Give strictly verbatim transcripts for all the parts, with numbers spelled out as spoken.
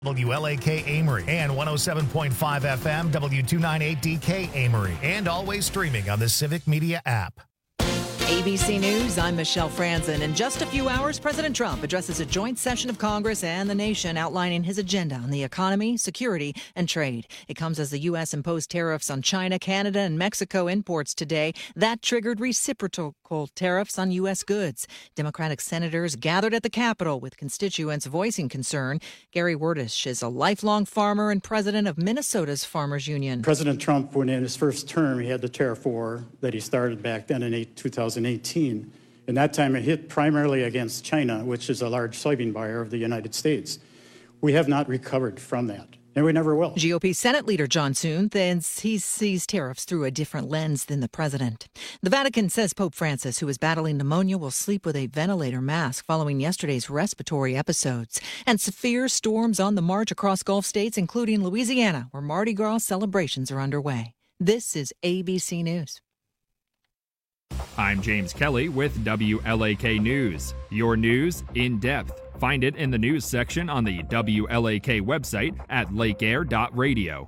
W L A K Amory and one oh seven point five F M W two ninety-eight D K Amory, and always streaming on the Civic Media app. A B C News, I'm Michelle Franzen. In just a few hours, President Trump addresses a joint session of Congress and the nation outlining his agenda on the economy, security, and trade. It comes as the U S imposed tariffs on China, Canada, and Mexico imports today. That triggered reciprocal tariffs on U S goods. Democratic senators gathered at the Capitol with constituents voicing concern. Gary Werdish is a lifelong farmer and president of Minnesota's Farmers Union. President Trump, when in his first term, he had the tariff war that he started back then in two thousand eighteen. And that time it hit primarily against China, which is a large soybean buyer of the United States. We have not recovered from that, and we never will. G O P Senate Leader John Thune thinks he sees tariffs through a different lens than the president. The Vatican says Pope Francis, who is battling pneumonia, will sleep with a ventilator mask following yesterday's respiratory episodes. And severe storms on the march across Gulf states, including Louisiana, where Mardi Gras celebrations are underway. This is A B C News. I'm James Kelly with W L A K News. Your news in depth. Find it in the news section on the W L A K website at lake air dot radio.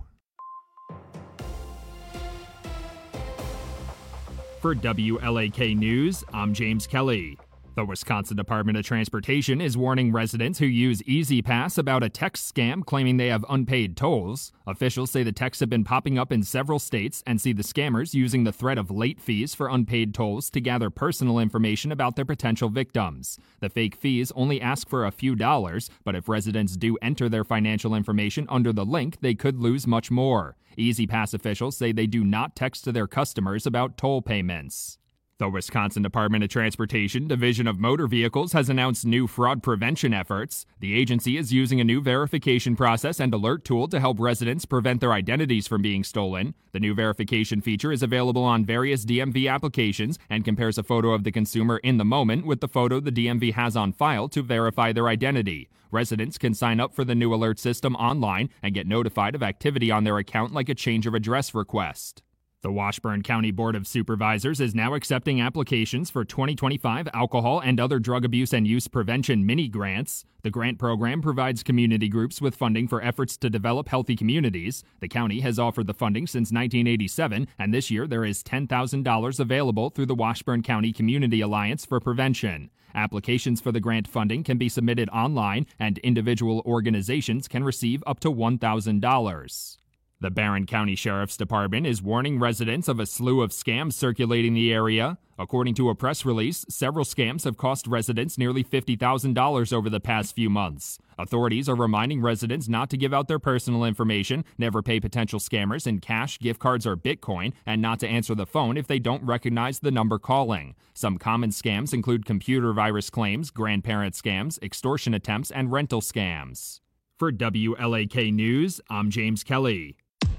For W L A K News, I'm James Kelly. The Wisconsin Department of Transportation is warning residents who use E Z Pass about a text scam claiming they have unpaid tolls. Officials say the texts have been popping up in several states and see the scammers using the threat of late fees for unpaid tolls to gather personal information about their potential victims. The fake fees only ask for a few dollars, but if residents do enter their financial information under the link, they could lose much more. E Z Pass officials say they do not text to their customers about toll payments. The Wisconsin Department of Transportation Division of Motor Vehicles has announced new fraud prevention efforts. The agency is using a new verification process and alert tool to help residents prevent their identities from being stolen. The new verification feature is available on various D M V applications and compares a photo of the consumer in the moment with the photo the D M V has on file to verify their identity. Residents can sign up for the new alert system online and get notified of activity on their account like a change of address request. The Washburn County Board of Supervisors is now accepting applications for twenty twenty-five alcohol and other drug abuse and use prevention mini grants. The grant program provides community groups with funding for efforts to develop healthy communities. The county has offered the funding since nineteen eighty-seven, and this year there is ten thousand dollars available through the Washburn County Community Alliance for Prevention. Applications for the grant funding can be submitted online, and individual organizations can receive up to one thousand dollars. The Barron County Sheriff's Department is warning residents of a slew of scams circulating the area. According to a press release, several scams have cost residents nearly fifty thousand dollars over the past few months. Authorities are reminding residents not to give out their personal information, never pay potential scammers in cash, gift cards, or Bitcoin, and not to answer the phone if they don't recognize the number calling. Some common scams include computer virus claims, grandparent scams, extortion attempts, and rental scams. For W L A K News, I'm James Kelly.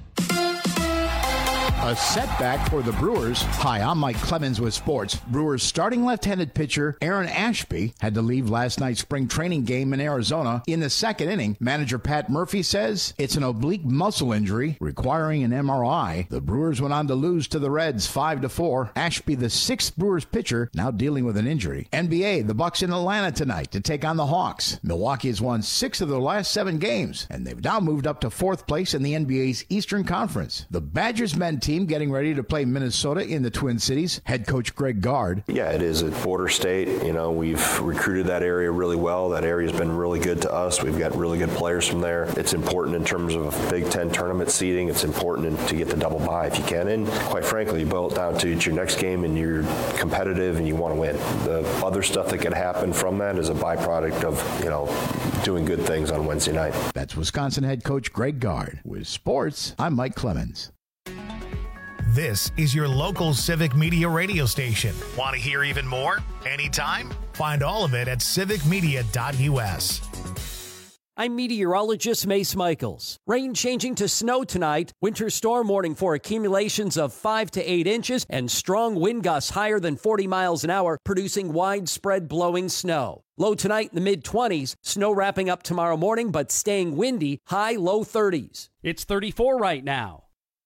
A setback for the Brewers. Hi, I'm Mike Clemens with sports. Brewers starting left-handed pitcher Aaron Ashby had to leave last night's spring training game in Arizona in the second inning. Manager Pat Murphy says it's an oblique muscle injury requiring an M R I. The Brewers went on to lose to the Reds five to four. Ashby, the sixth Brewers pitcher, now dealing with an injury. N B A, the Bucks in Atlanta tonight to take on the Hawks. Milwaukee has won six of their last seven games, and they've now moved up to fourth place in the N B A's Eastern Conference. The Badgers men team getting ready to play Minnesota in the Twin Cities. Head coach Greg Gard. Yeah, it is a border state. You know, we've recruited that area really well. That area's been really good to us. We've got really good players from there. It's important in terms of Big Ten tournament seeding. It's important to get the double bye if you can. And quite frankly, you boil it down to it's your next game and you're competitive and you want to win. The other stuff that could happen from that is a byproduct of, you know, doing good things on Wednesday night. That's Wisconsin head coach Greg Gard. With sports, I'm Mike Clemens. This is your local Civic Media radio station. Want to hear even more? Anytime? Find all of it at civic media dot u s. I'm meteorologist Mace Michaels. Rain changing to snow tonight. Winter storm warning for accumulations of five to eight inches and strong wind gusts higher than forty miles an hour, producing widespread blowing snow. Low tonight in the mid-twenties. Snow wrapping up tomorrow morning, but staying windy, high low thirties. It's thirty-four right now.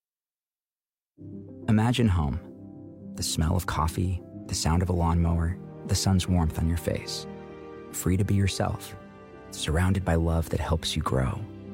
Imagine home. The smell of coffee, the sound of a lawnmower, the sun's warmth on your face. Free to be yourself, surrounded by love that helps you grow.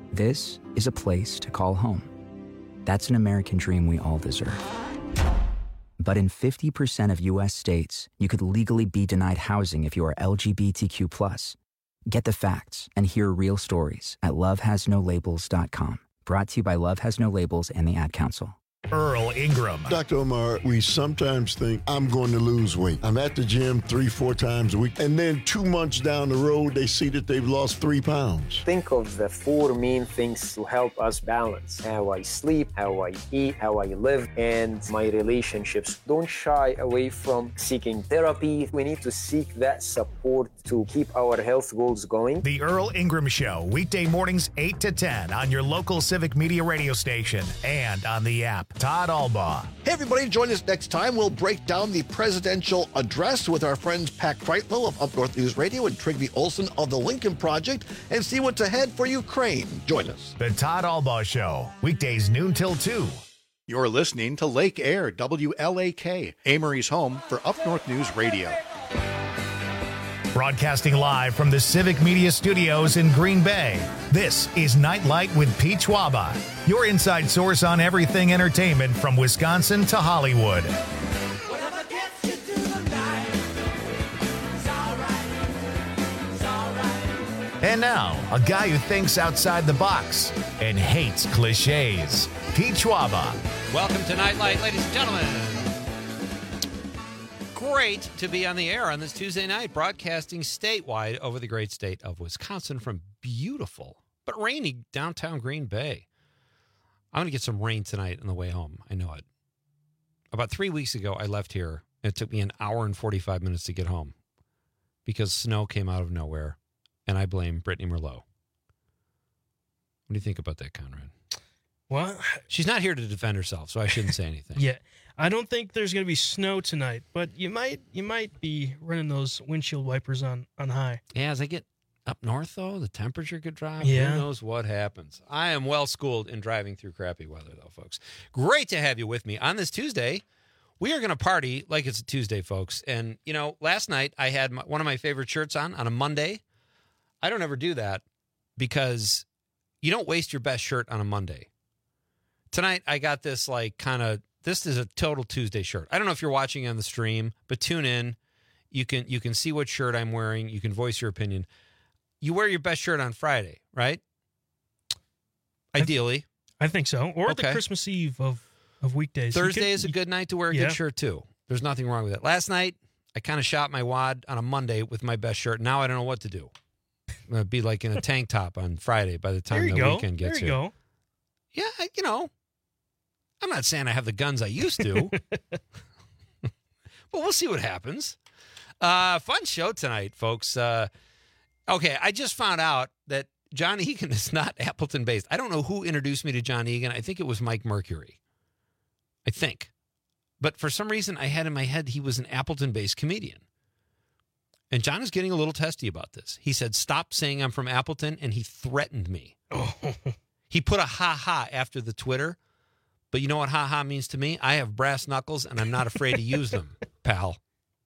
This is a place to call home. That's an American dream we all deserve. But in fifty percent of U S states, you could legally be denied housing if you are L G B T Q plus. Get the facts and hear real stories at love has no labels dot com. Brought to you by Love Has No Labels and the Ad Council. Earl Ingram. Doctor Omar, we sometimes think I'm going to lose weight. I'm at the gym three, four times a week, and then two months down the road, they see that they've lost three pounds. Think of the four main things to help us balance: how I sleep, how I eat, how I live, and my relationships. Don't shy away from seeking therapy. We need to seek that support to keep our health goals going. The Earl Ingram Show, weekday mornings eight to ten on your local Civic Media radio station and on the app. Todd Albaugh. Hey, everybody, join us next time. We'll break down the presidential address with our friends Pat Kreitlow of Up North News Radio and Trigby Olson of the Lincoln Project and see what's ahead for Ukraine. Join us. The Todd Albaugh Show, weekdays noon till two. You're listening to Lake Air, W L A K, Amory's home for Up North News Radio. Broadcasting live from the Civic Media Studios in Green Bay, this is Nightlight with Pete Schwaba, your inside source on everything entertainment from Wisconsin to Hollywood. And now, a guy who thinks outside the box and hates cliches, Pete Schwaba. Welcome to Nightlight, ladies and gentlemen. Great to be on the air on this Tuesday night, broadcasting statewide over the great state of Wisconsin from beautiful but rainy downtown Green Bay. I'm going to get some rain tonight on the way home. I know it. About three weeks ago, I left here, and it took me an hour and forty-five minutes to get home because snow came out of nowhere, and I blame Brittany Merlot. What do you think about that, Conrad? Well, she's not here to defend herself, so I shouldn't say anything. Yeah. I don't think there's going to be snow tonight, but you might you might be running those windshield wipers on, on high. Yeah, as I get up north, though, the temperature could drop. Yeah. Who knows what happens? I am well-schooled in driving through crappy weather, though, folks. Great to have you with me. On this Tuesday, we are going to party like it's a Tuesday, folks. And, you know, last night I had my, one of my favorite shirts on on a Monday. I don't ever do that because you don't waste your best shirt on a Monday. Tonight, I got this, like, kind of, this is a total Tuesday shirt. I don't know if you're watching on the stream, but tune in. You can you can see what shirt I'm wearing. You can voice your opinion. You wear your best shirt on Friday, right? Ideally. I, th- I think so. Or okay. the Christmas Eve of, of weekdays. Thursday could, is a good night to wear a yeah. good shirt, too. There's nothing wrong with it. Last night, I kind of shot my wad on a Monday with my best shirt. Now I don't know what to do. I'm going to be like in a tank top on Friday by the time the go. weekend gets here. There you here. go. Yeah, you know. I'm not saying I have the guns I used to, but we'll see what happens. Uh, fun show tonight, folks. Uh, okay, I just found out that John Egan is not Appleton-based. I don't know who introduced me to John Egan. I think it was Mike Mercury. I think. But for some reason, I had in my head he was an Appleton-based comedian. And John is getting a little testy about this. He said, stop saying I'm from Appleton, and he threatened me. Oh. He put a ha-ha after the Twitter. But you know what ha-ha means to me? I have brass knuckles, and I'm not afraid to use them, pal.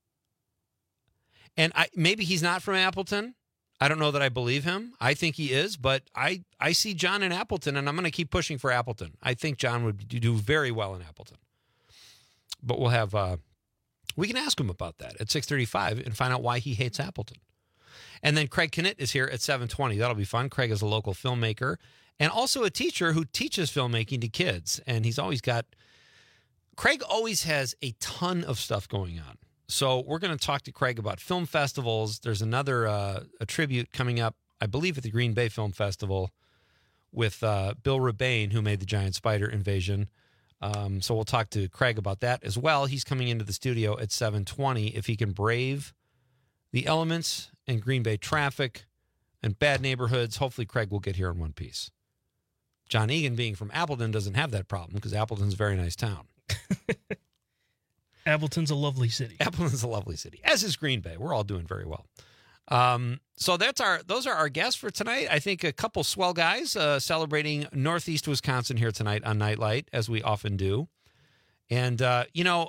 And I maybe he's not from Appleton. I don't know that I believe him. I think he is, but I, I see John in Appleton, and I'm going to keep pushing for Appleton. I think John would do very well in Appleton. But we'll have uh, we can ask him about that at six thirty-five and find out why he hates Appleton. And then Craig Knitt is here at seven twenty. That'll be fun. Craig is a local filmmaker and also a teacher who teaches filmmaking to kids. And he's always got, Craig always has a ton of stuff going on. So we're going to talk to Craig about film festivals. There's another, uh, a tribute coming up, I believe, at the Green Bay Film Festival with uh, Bill Rebane, who made the Giant Spider Invasion. Um, so we'll talk to Craig about that as well. He's coming into the studio at seven twenty. If he can brave the elements and Green Bay traffic and bad neighborhoods, hopefully Craig will get here in one piece. John Egan, being from Appleton, doesn't have that problem because Appleton's a very nice town. Appleton's a lovely city. Appleton's a lovely city, as is Green Bay. We're all doing very well. Um, so that's our those are our guests for tonight. I think a couple swell guys uh, celebrating Northeast Wisconsin here tonight on Nightlight, as we often do. And, uh, you know,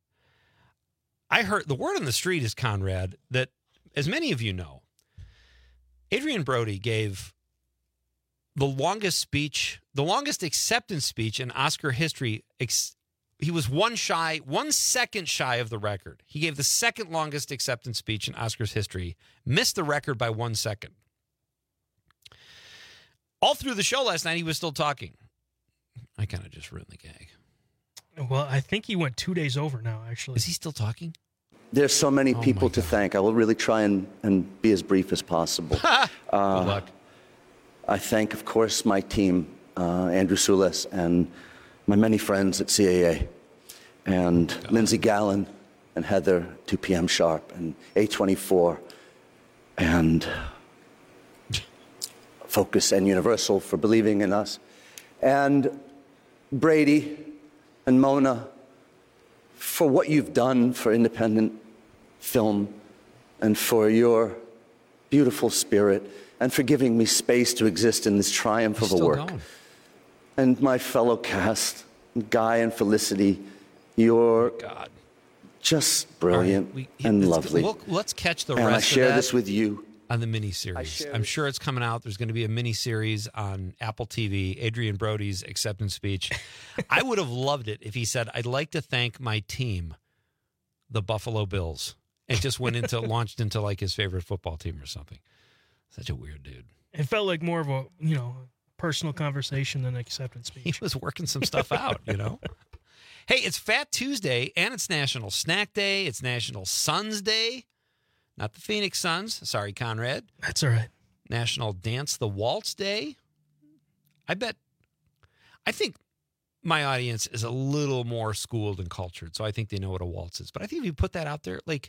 I heard the word on the street is, Conrad, that as many of you know, Adrian Brody gave the longest speech, the longest acceptance speech in Oscar history. Ex- he was one shy, one second shy of the record. He gave the second longest acceptance speech in Oscars history, missed the record by one second. All through the show last night, he was still talking. I kind of just ruined the gag. Well, I think he went two days over now, actually. Is he still talking? There's so many Oh people my to God. thank. I will really try and, and be as brief as possible. uh, Good luck. I thank, of course, my team, uh, Andrew Sulis, and my many friends at C A A, and Lindsay Gallen, and Heather, two p.m. Sharp, and A twenty-four, and Focus and Universal for believing in us, and Brady and Mona for what you've done for independent film and for your beautiful spirit and for giving me space to exist in this triumph He's of a still work. going. And my fellow cast, Guy and Felicity, you're God. just brilliant All right, we- and let's- lovely. we'll- let's catch the and rest I of share that this with you. on the miniseries. I'm sure it's coming out. There's going to be a miniseries on Apple T V, Adrian Brody's acceptance speech. I would have loved it if he said, I'd like to thank my team, the Buffalo Bills, and just went into, launched into like his favorite football team or something. Such a weird dude. It felt like more of a, you know, personal conversation than an acceptance speech. He was working some stuff out, you know? Hey, it's Fat Tuesday, and it's National Snack Day. It's National Suns Day. Not the Phoenix Suns. Sorry, Conrad. That's all right. National Dance the Waltz Day. I bet, I think my audience is a little more schooled and cultured, so I think they know what a waltz is. But I think if you put that out there, like,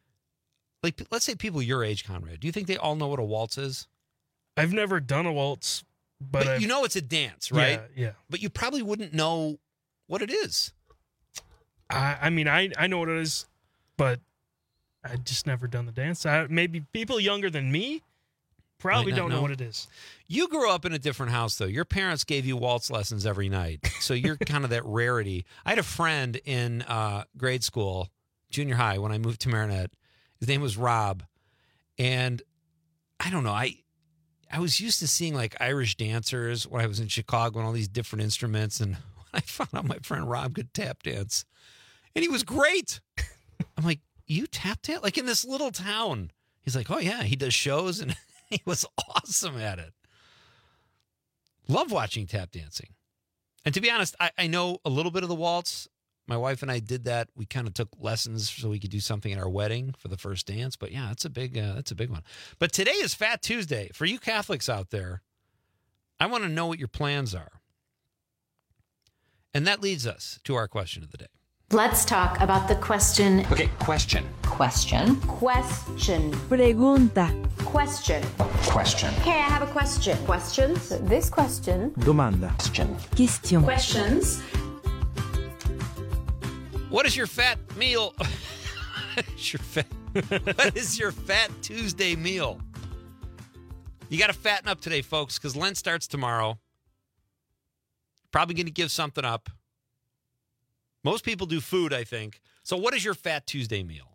like let's say people your age, Conrad, do you think they all know what a waltz is? I've never done a waltz, but, But I've, you know it's a dance, right? Yeah, yeah. But you probably wouldn't know what it is. I, I mean, I, I know what it is, but I just never done the dance. I, maybe people younger than me probably Might not don't know. know. what it is. You grew up in a different house, though. Your parents gave you waltz lessons every night. So you're kind of that rarity. I had a friend in uh, grade school, junior high, when I moved to Marinette. His name was Rob. And I don't know. I I was used to seeing like Irish dancers when I was in Chicago and all these different instruments. And when I found out my friend Rob could tap dance, and he was great. I'm like, you tap dance? Like in this little town. He's like, oh, yeah, he does shows, and he was awesome at it. Love watching tap dancing. And to be honest, I, I know a little bit of the waltz. My wife and I did that. We kind of took lessons so we could do something at our wedding for the first dance. But yeah, that's a big, uh, that's a big one. But today is Fat Tuesday. For you Catholics out there, I want to know what your plans are. And that leads us to our question of the day. Let's talk about the question. Okay, question. Question. Question. Pregunta. Question. Question. Okay, I have a question. Questions? This question. Domanda. Question. Question. Questions. What is your fat meal? What is your fat, what is your Fat Tuesday meal? You got to fatten up today, folks, because Lent starts tomorrow. Probably going to give something up. Most people do food, I think. So what is your Fat Tuesday meal?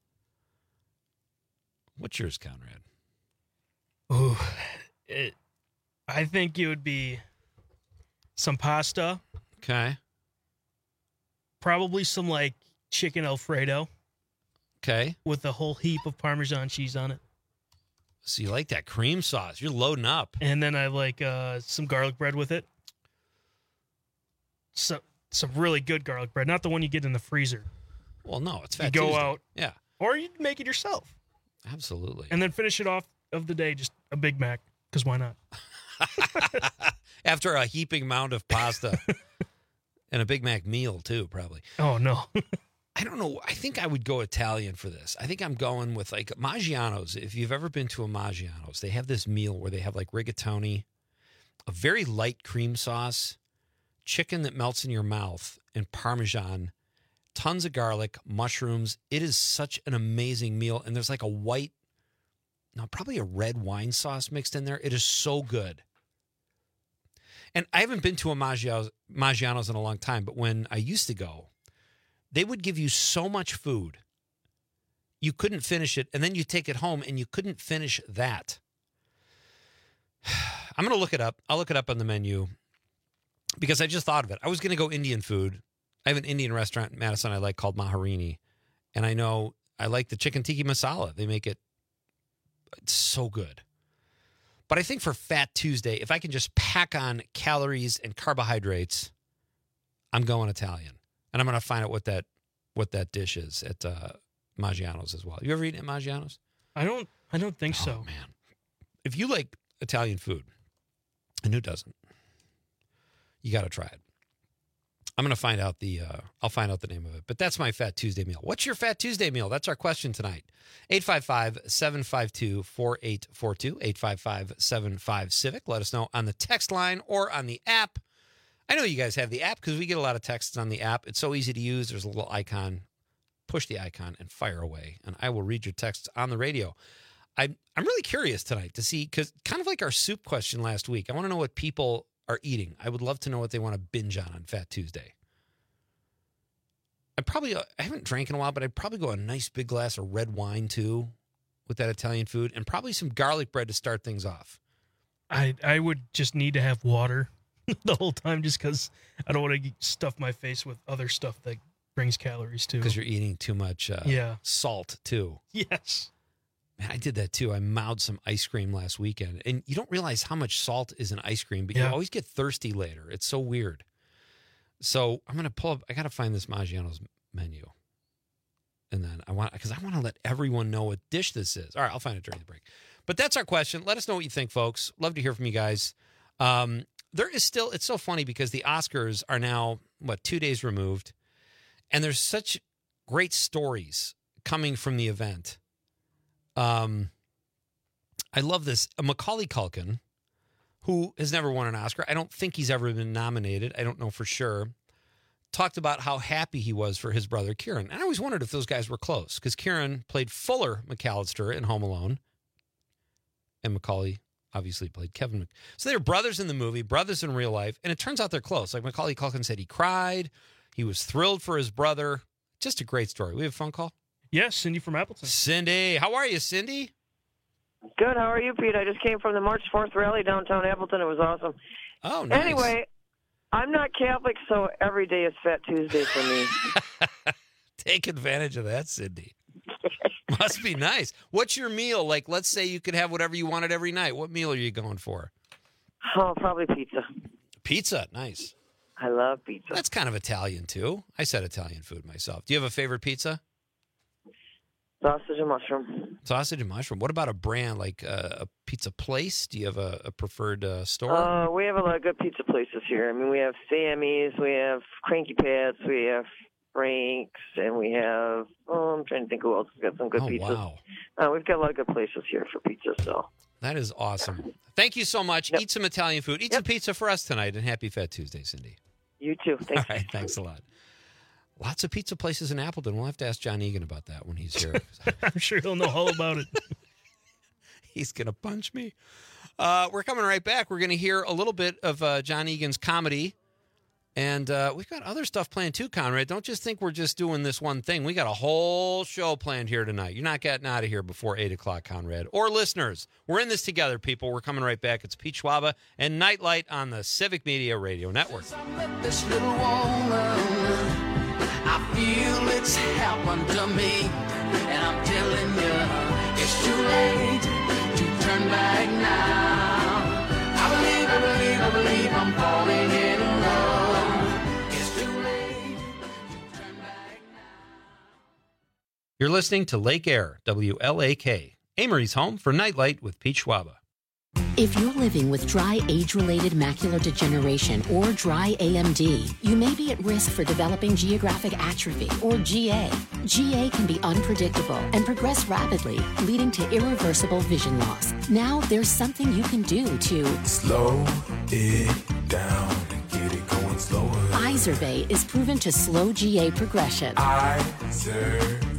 What's yours, Conrad? Ooh, it, I think it would be some pasta. Okay. Probably some like chicken Alfredo. Okay. With a whole heap of Parmesan cheese on it. So you like that cream sauce. You're loading up. And then I like uh, some garlic bread with it. So, some really good garlic bread. Not the one you get in the freezer. Well, no, it's Fat You go Tuesday. out. Yeah. Or you make it yourself. Absolutely. And then finish it off of the day, just a Big Mac. Because why not? After a heaping mound of pasta. And a Big Mac meal, too, probably. Oh, no. I don't know. I think I would go Italian for this. I think I'm going with like Maggiano's. If you've ever been to a Maggiano's, they have this meal where they have like rigatoni, a very light cream sauce, chicken that melts in your mouth, and Parmesan, tons of garlic, mushrooms. It is such an amazing meal. And there's like a white, no, probably a red wine sauce mixed in there. It is so good. And I haven't been to a Maggiano's, Maggiano's in a long time, but when I used to go, they would give you so much food, you couldn't finish it, and then you take it home, and you couldn't finish that. I'm going to look it up. I'll look it up on the menu because I just thought of it. I was going to go Indian food. I have an Indian restaurant in Madison I like called Maharini, and I know I like the chicken tikka masala. They make it it's so good. But I think for Fat Tuesday, if I can just pack on calories and carbohydrates, I'm going Italian. And I'm going to find out what that what that dish is at uh, Maggiano's as well. You ever eaten at Maggiano's? I don't I don't think oh, so. Man. If you like Italian food, and who doesn't? You got to try it. I'm going to find out the, uh, I'll find out the name of it. But that's my Fat Tuesday meal. What's your Fat Tuesday meal? That's our question tonight. eight five five, seven five two, four eight four two, eight five five, seven five, Civic. Let us know on the text line or on the app. I know you guys have the app because we get a lot of texts on the app. It's so easy to use. There's a little icon. Push the icon and fire away. And I will read your texts on the radio. I, I'm really curious tonight to see, because kind of like our soup question last week, I want to know what people are eating. I would love to know what they want to binge on on Fat Tuesday. I probably, I haven't drank in a while, but I'd probably go a nice big glass of red wine too with that Italian food and probably some garlic bread to start things off. I I would just need to have water the whole time just because I don't want to stuff my face with other stuff that brings calories too. Because you're eating too much uh, yeah. salt too. Yes. Man, I did that too. I mouthed some ice cream last weekend. And you don't realize how much salt is in ice cream, but yeah. you always get thirsty later. It's so weird. So I'm going to pull up, I got to find this Maggiano's menu. And then I want, because I want to let everyone know what dish this is. All right, I'll find it during the break. But that's our question. Let us know what you think, folks. Love to hear from you guys. Um, there is still, it's so funny because the Oscars are now, what, two days removed. And there's such great stories coming from the event. Um, I love this. Macaulay Culkin, who has never won an Oscar. I don't think he's ever been nominated. I don't know for sure. Talked about how happy he was for his brother Kieran. And I always wondered if those guys were close because Kieran played Fuller McAllister in Home Alone. And Macaulay obviously played Kevin. Mc- so they're brothers in the movie, brothers in real life. And it turns out they're close. Like Macaulay Culkin said, he cried. He was thrilled for his brother. Just a great story. We have a phone call? Yes, Cindy from Appleton. Cindy. How are you, Cindy? Good. How are you, Pete? I just came from the March fourth rally downtown Appleton. It was awesome. Oh, nice. Anyway, I'm not Catholic, so every day is Fat Tuesday for me. Take advantage of that, Cindy. Must be nice. What's your meal? Like, let's say you could have whatever you wanted every night. What meal are you going for? Oh, probably pizza. Pizza. Nice. I love pizza. That's kind of Italian, too. I said Italian food myself. Do you have a favorite pizza? Sausage and mushroom. Sausage and mushroom. What about a brand like uh, a pizza place? Do you have a, a preferred uh, store? Uh, we have a lot of good pizza places here. I mean, we have Sammy's, we have Cranky Pat's, we have Frank's, and we have, oh, I'm trying to think who else has got some good oh, pizzas. Wow. Uh, we've got a lot of good places here for pizza, so. That is awesome. Thank you so much. Yep. Eat some Italian food. Eat yep. some pizza for us tonight, and happy Fat Tuesday, Cindy. You too. Thanks. All right, thanks a lot. Lots of pizza places in Appleton. We'll have to ask John Egan about that when he's here. I'm sure he'll know all about it. He's going to punch me. Uh, we're coming right back. We're going to hear a little bit of uh, John Egan's comedy. And uh, we've got other stuff planned too, Conrad. Don't just think we're just doing this one thing. We got a whole show planned here tonight. You're not getting out of here before eight o'clock, Conrad. Or listeners, we're in this together, people. We're coming right back. It's Pete Schwaba and Nightlight on the Civic Media Radio Network. This little woman, I feel it's happened to me, and I'm telling you, it's too late to turn back now. I believe, I believe, I believe I'm falling in love. It's too late to turn back now. You're listening to Lake Air, W L A K, Amory's home for Nightlight with Pete Schwaba. If you're living with dry age-related macular degeneration or dry A M D, you may be at risk for developing geographic atrophy or G A. G A can be unpredictable and progress rapidly, leading to irreversible vision loss. Now there's something you can do to slow it down and get it going slower. Izervay is proven to slow G A progression. Izervay.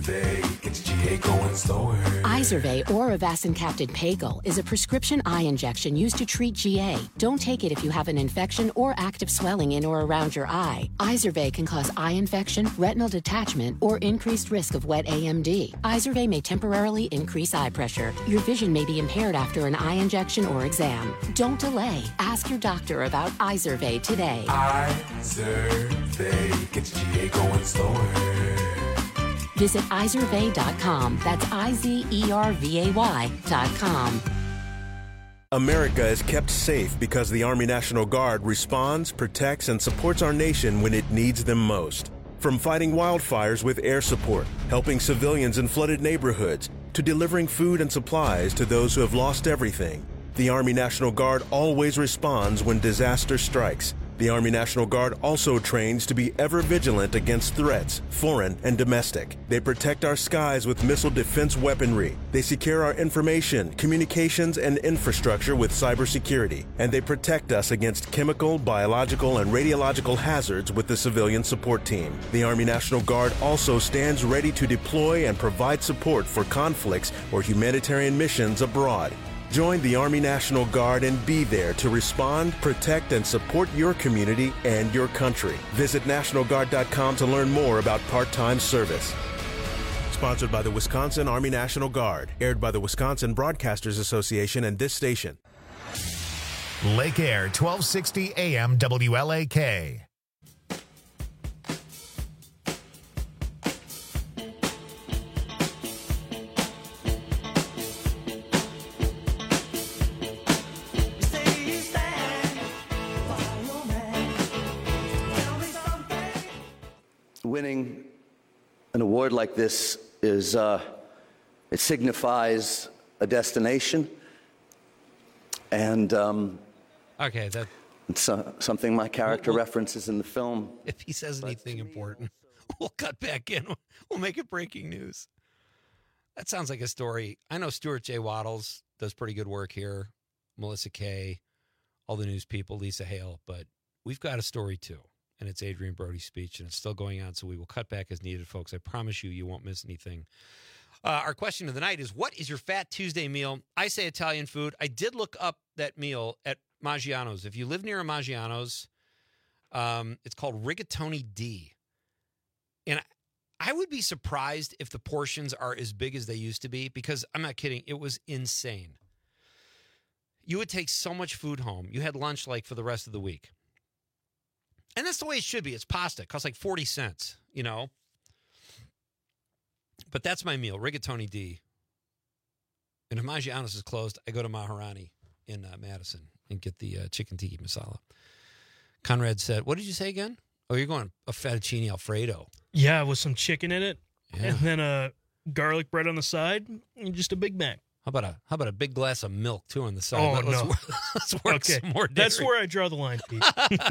Izervay gets G A going slower. Izervay or Avastin-capted Pagel is a prescription eye injection used to treat G A. Don't take it if you have an infection or active swelling in or around your eye. Izervay can cause eye infection, retinal detachment, or increased risk of wet A M D. Izervay may temporarily increase eye pressure. Your vision may be impaired after an eye injection or exam. Don't delay. Ask your doctor about Izervay today. Izervay gets G A going slower. Visit Izervay dot com. That's I Z E R V A Y dot com. America is kept safe because the Army National Guard responds, protects, and supports our nation when it needs them most. From fighting wildfires with air support, helping civilians in flooded neighborhoods, to delivering food and supplies to those who have lost everything, the Army National Guard always responds when disaster strikes. The Army National Guard also trains to be ever vigilant against threats, foreign and domestic. They protect our skies with missile defense weaponry. They secure our information, communications, and infrastructure with cybersecurity. And they protect us against chemical, biological, and radiological hazards with the civilian support team. The Army National Guard also stands ready to deploy and provide support for conflicts or humanitarian missions abroad. Join the Army National Guard and be there to respond, protect, and support your community and your country. Visit National Guard dot com to learn more about part-time service. Sponsored by the Wisconsin Army National Guard. Aired by the Wisconsin Broadcasters Association and this station. Lake Air, twelve sixty A M W L A K. Winning an award like this is, uh, it signifies a destination, and um, okay, that it's uh, something my character Well, well, references in the film. if he says anything important, we'll cut back in. We'll make it breaking news. That sounds like a story. I know Stuart J. Waddles does pretty good work here. Melissa Kay, all the news people, Lisa Hale, but we've got a story too. And it's Adrian Brody's speech, and it's still going on, so we will cut back as needed, folks. I promise you, you won't miss anything. Uh, our question of the night is, what is your Fat Tuesday meal? I say Italian food. I did look up that meal at Maggiano's. If you live near a Maggiano's, um, it's called Rigatoni D. And I, I would be surprised if the portions are as big as they used to be, because I'm not kidding. It was insane. You would take so much food home. You had lunch like for the rest of the week. And that's the way it should be. It's pasta. It costs like forty cents, you know. But that's my meal, Rigatoni D. And if Maggiano's is closed, I go to Maharani in uh, Madison and get the uh, chicken tiki masala. Conrad said, what did you say again? Oh, you're going a fettuccine Alfredo. Yeah, with some chicken in it. Yeah. And then a garlic bread on the side and just a Big Mac. How about a how about a big glass of milk, too, on the side? Oh, Let, let's, no. work, let's work Okay, some more that's dairy. where I draw the line, Pete.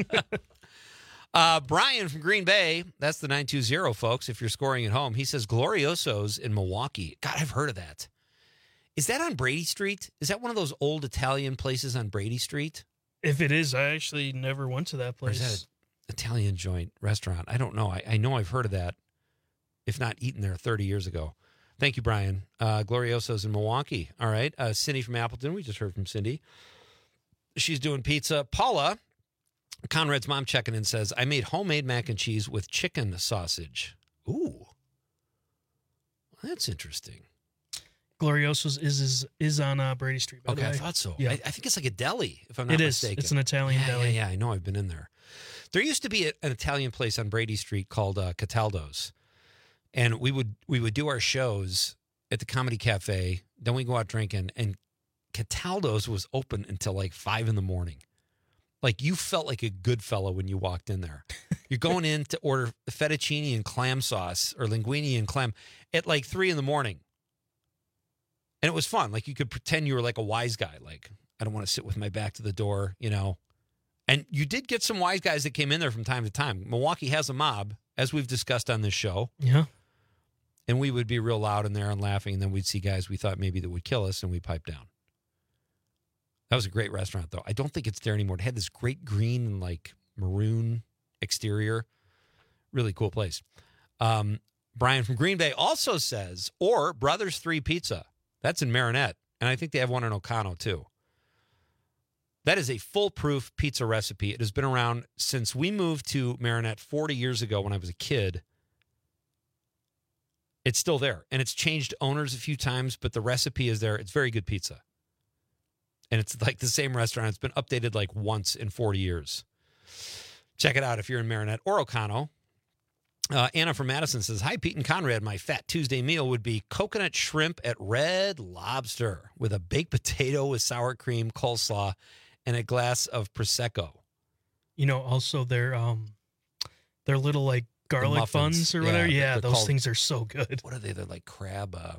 Uh, Brian from Green Bay, that's the nine two zero, folks, if you're scoring at home. He says Glorioso's in Milwaukee. God, I've heard of that. Is that on Brady Street? Is that one of those old Italian places on Brady Street? If it is, I actually never went to that Or is place. that an Italian joint restaurant? I don't know. I, I know I've heard of that, if not eaten there thirty years ago. Thank you, Brian. Uh, Glorioso's in Milwaukee. All right. Uh, Cindy from Appleton. We just heard from Cindy. She's doing pizza. Paula, Conrad's mom, checking in, says, I made homemade mac and cheese with chicken sausage. Ooh. That's interesting. Glorioso's is is, is on uh, Brady Street. By Okay, the I way. thought so. Yeah. I, I think it's like a deli, if I'm not It is. mistaken. It's an Italian yeah, deli. Yeah, yeah, I know. I've been in there. There used to be a, an Italian place on Brady Street called uh, Cataldo's. And we would we would do our shows at the Comedy Cafe. Then we go out drinking. And Cataldo's was open until like five in the morning. Like, you felt like a good fellow when you walked in there. You're going in to order fettuccine and clam sauce or linguine and clam at like three in the morning. And it was fun. Like, you could pretend you were like a wise guy. Like, I don't want to sit with my back to the door, you know. And you did get some wise guys that came in there from time to time. Milwaukee has a mob, as we've discussed on this show. Yeah. And we would be real loud in there and laughing. And then we'd see guys we thought maybe that would kill us, and we'd pipe down. That was a great restaurant, though. I don't think it's there anymore. It had this great green and like maroon exterior. Really cool place. Um, Brian from Green Bay also says, or Brothers three Pizza. That's in Marinette. And I think they have one in Ocano, too. That is a foolproof pizza recipe. It has been around since we moved to Marinette forty years ago when I was a kid. It's still there. And it's changed owners a few times, but the recipe is there. It's very good pizza. And it's like the same restaurant. It's been updated like once in forty years. Check it out if you're in Marinette or Ocano. Uh, Anna from Madison says, hi, Pete and Conrad. My Fat Tuesday meal would be coconut shrimp at Red Lobster with a baked potato with sour cream, coleslaw, and a glass of Prosecco. You know, also their um, their little like garlic buns or whatever. Yeah, those called, things are so good. What are they? They're like crab uh,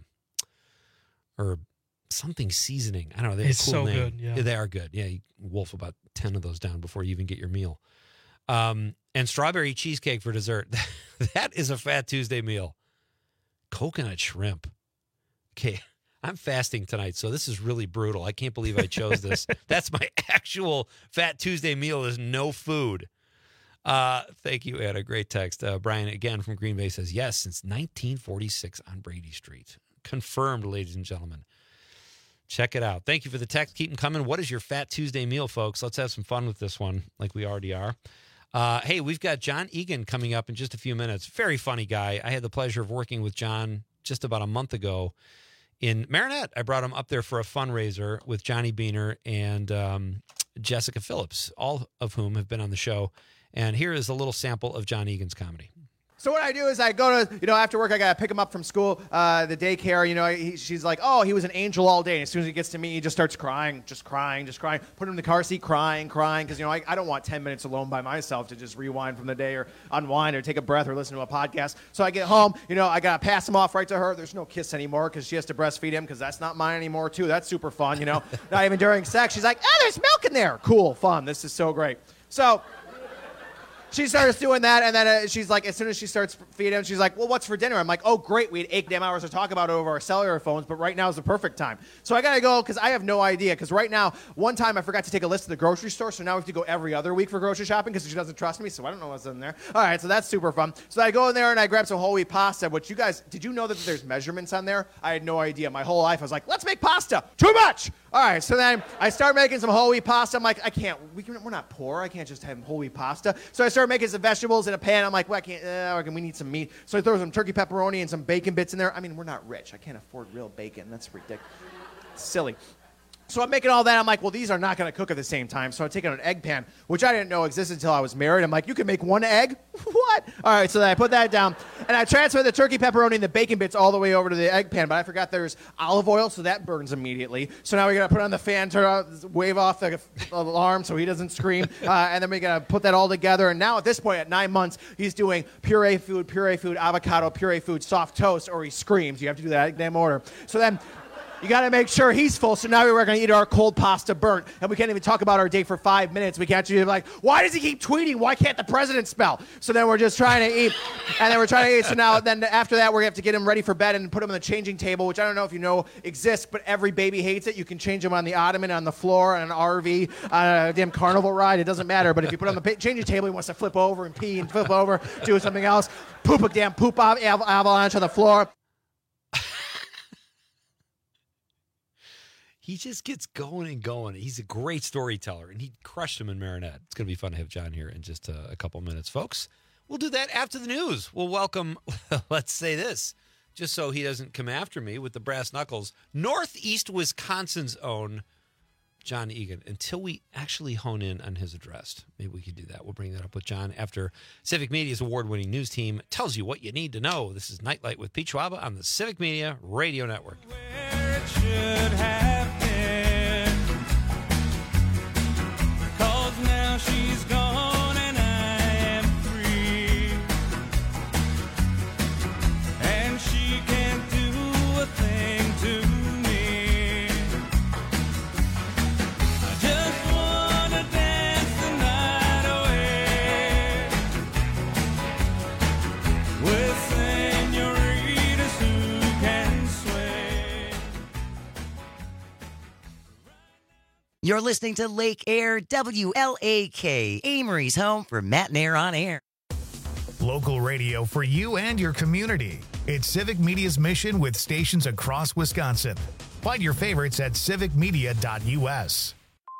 or something seasoning. I don't know. They have it's a cool so name. good. Yeah. yeah, they are good. Yeah, you wolf about ten of those down before you even get your meal. Um, and strawberry cheesecake for dessert. That is a Fat Tuesday meal. Coconut shrimp. Okay, I'm fasting tonight, so this is really brutal. I can't believe I chose this. That's my actual Fat Tuesday meal is no food. Uh, thank you, Anna. Great text. Uh, Brian, again, from Green Bay says, yes, since nineteen forty-six on Brady Street. Confirmed, ladies and gentlemen. Check it out. Thank you for the text. Keep them coming. What is your Fat Tuesday meal, folks? Let's have some fun with this one like we already are. Uh, hey, we've got John Egan coming up in just a few minutes. Very funny guy. I had the pleasure of working with John just about a month ago in Marinette. I brought him up there for a fundraiser with Johnny Beaner and um, Jessica Phillips, all of whom have been on the show. And here is a little sample of John Egan's comedy. So what I do is I go to, you know, after work, I got to pick him up from school, uh, the daycare, you know, he, she's like, oh, he was an angel all day. And as soon as he gets to me, he just starts crying, just crying, just crying. Put him in the car seat, crying, crying. Because, you know, I, I don't want ten minutes alone by myself to just rewind from the day or unwind or take a breath or listen to a podcast. So I get home, you know, I got to pass him off right to her. There's no kiss anymore because she has to breastfeed him because that's not mine anymore, too. That's super fun, you know. Not even during sex. She's like, oh, there's milk in there. Cool, fun. This is so great. So she starts doing that, and then uh, she's like, as soon as she starts feeding him, she's like, well, what's for dinner? I'm like, oh, great. We had eight damn hours to talk about it over our cellular phones, but right now is the perfect time. So I got to go because I have no idea, because right now, one time I forgot to take a list to the grocery store, so now we have to go every other week for grocery shopping because she doesn't trust me, so I don't know what's in there. All right, so that's super fun. So I go in there, and I grab some whole wheat pasta, which you guys, did you know that there's measurements on there? I had no idea. My whole life, I was like, let's make pasta. Too much! All right, so then I start making some whole wheat pasta. I'm like, I can't, we can, we're not poor. I can't just have whole wheat pasta. So I start making some vegetables in a pan. I'm like, well, I can't, uh, we need some meat. So I throw some turkey pepperoni and some bacon bits in there. I mean, we're not rich. I can't afford real bacon. That's ridiculous. Silly. So I'm making all that. I'm like, well, these are not going to cook at the same time. So I'm taking an egg pan, which I didn't know existed until I was married. I'm like, you can make one egg? What? All right, so then I put that down. And I transfer the turkey pepperoni and the bacon bits all the way over to the egg pan. But I forgot there's olive oil, so that burns immediately. So now we got to put on the fan, turn on, wave off the alarm so he doesn't scream. Uh, and then we got to put that all together. And now at this point, at nine months, he's doing puree food, puree food, avocado, puree food, soft toast, or he screams. You have to do that in damn order. So then you got to make sure he's full. So now we're going to eat our cold pasta burnt. And we can't even talk about our day for five minutes. We can't be like, why does he keep tweeting? Why can't the president spell? So then we're just trying to eat. And then we're trying to eat. So now then after that, we're going to have to get him ready for bed and put him on the changing table, which I don't know if you know exists, but every baby hates it. You can change him on the ottoman, on the floor, on an R V, on a damn carnival ride. It doesn't matter. But if you put him on the changing table, he wants to flip over and pee and flip over, do something else, poop a damn poop av- avalanche on the floor. He just gets going and going. He's a great storyteller, and he crushed him in Marinette. It's going to be fun to have John here in just a, a couple minutes. Folks, we'll do that after the news. We'll welcome, let's say this, just so he doesn't come after me with the brass knuckles, Northeast Wisconsin's own John Egan, until we actually hone in on his address. Maybe we could do that. We'll bring that up with John after Civic Media's award-winning news team tells you what you need to know. This is Nightlight with Pete Schwaba on the Civic Media Radio Network. Where it should have been, 'cause now she's gone and I am free, and she can't do a thing to me. I just wanna dance the night away with senoritas who can sway. You're listening to Lake Air, W L A K, Amory's home for Matt and Air on Air. Local radio for you and your community. It's Civic Media's mission with stations across Wisconsin. Find your favorites at civic media dot u s.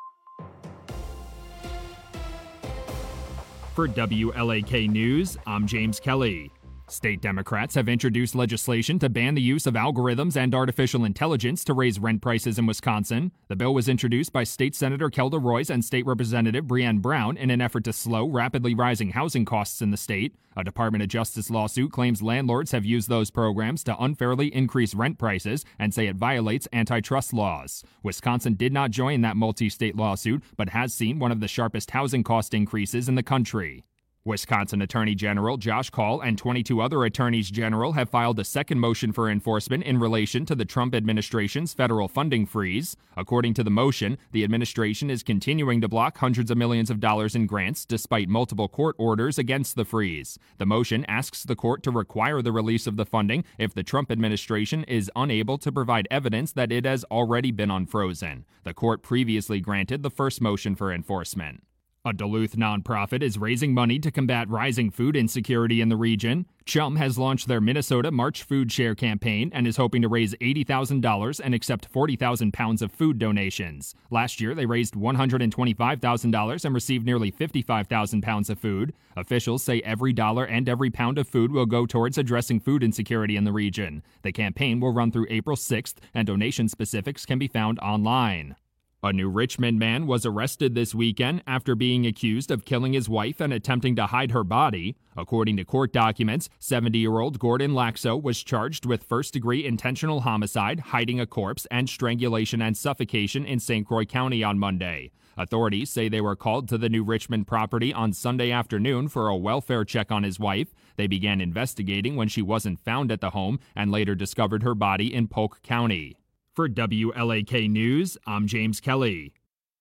For W L A K News, I'm James Kelly. State Democrats have introduced legislation to ban the use of algorithms and artificial intelligence to raise rent prices in Wisconsin. The bill was introduced by State Senator Kelda Roys and State Representative Breanne Brown in an effort to slow rapidly rising housing costs in the state. A Department of Justice lawsuit claims landlords have used those programs to unfairly increase rent prices and say it violates antitrust laws. Wisconsin did not join that multi-state lawsuit, but has seen one of the sharpest housing cost increases in the country. Wisconsin Attorney General Josh Kaul and twenty-two other attorneys general have filed a second motion for enforcement in relation to the Trump administration's federal funding freeze. According to the motion, the administration is continuing to block hundreds of millions of dollars in grants despite multiple court orders against the freeze. The motion asks the court to require the release of the funding if the Trump administration is unable to provide evidence that it has already been unfrozen. The court previously granted the first motion for enforcement. A Duluth nonprofit is raising money to combat rising food insecurity in the region. Chum has launched their Minnesota March Food Share campaign and is hoping to raise eighty thousand dollars and accept forty thousand pounds of food donations. Last year, they raised one hundred twenty-five thousand dollars and received nearly fifty-five thousand pounds of food. Officials say every dollar and every pound of food will go towards addressing food insecurity in the region. The campaign will run through April sixth, and donation specifics can be found online. A New Richmond man was arrested this weekend after being accused of killing his wife and attempting to hide her body. According to court documents, seventy-year-old Gordon Laxo was charged with first-degree intentional homicide, hiding a corpse, and strangulation and suffocation in Saint Croix County on Monday. Authorities say they were called to the New Richmond property on Sunday afternoon for a welfare check on his wife. They began investigating when she wasn't found at the home and later discovered her body in Polk County. For W L A K News, I'm James Kelly.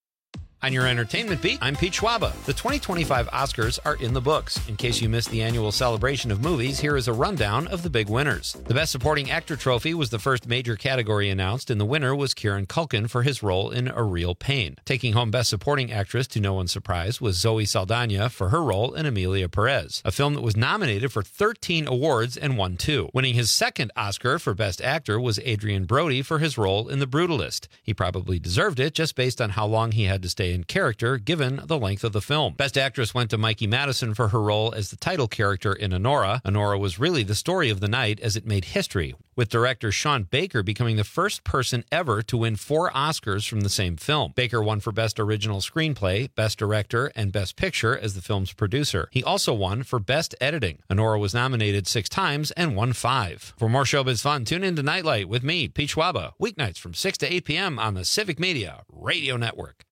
On your entertainment beat, I'm Pete Schwaba. The twenty twenty-five Oscars are in the books. In case you missed the annual celebration of movies, here is a rundown of the big winners. The Best Supporting Actor trophy was the first major category announced, and the winner was Kieran Culkin for his role in A Real Pain. Taking home Best Supporting Actress, to no one's surprise, was Zoe Saldana for her role in Amelia Perez, a film that was nominated for thirteen awards and won two. Winning his second Oscar for Best Actor was Adrian Brody for his role in The Brutalist. He probably deserved it just based on how long he had to stay in character given the length of the film. Best Actress went to Mikey Madison for her role as the title character in Anora. Anora was really the story of the night as it made history, with director Sean Baker becoming the first person ever to win four Oscars from the same film. Baker won for Best Original Screenplay, Best Director, and Best Picture as the film's producer. He also won for Best Editing. Anora was nominated six times and won five. For more showbiz fun, tune in to Nightlight with me, Pete Schwaba, weeknights from six to eight p.m. on the Civic Media Radio Network.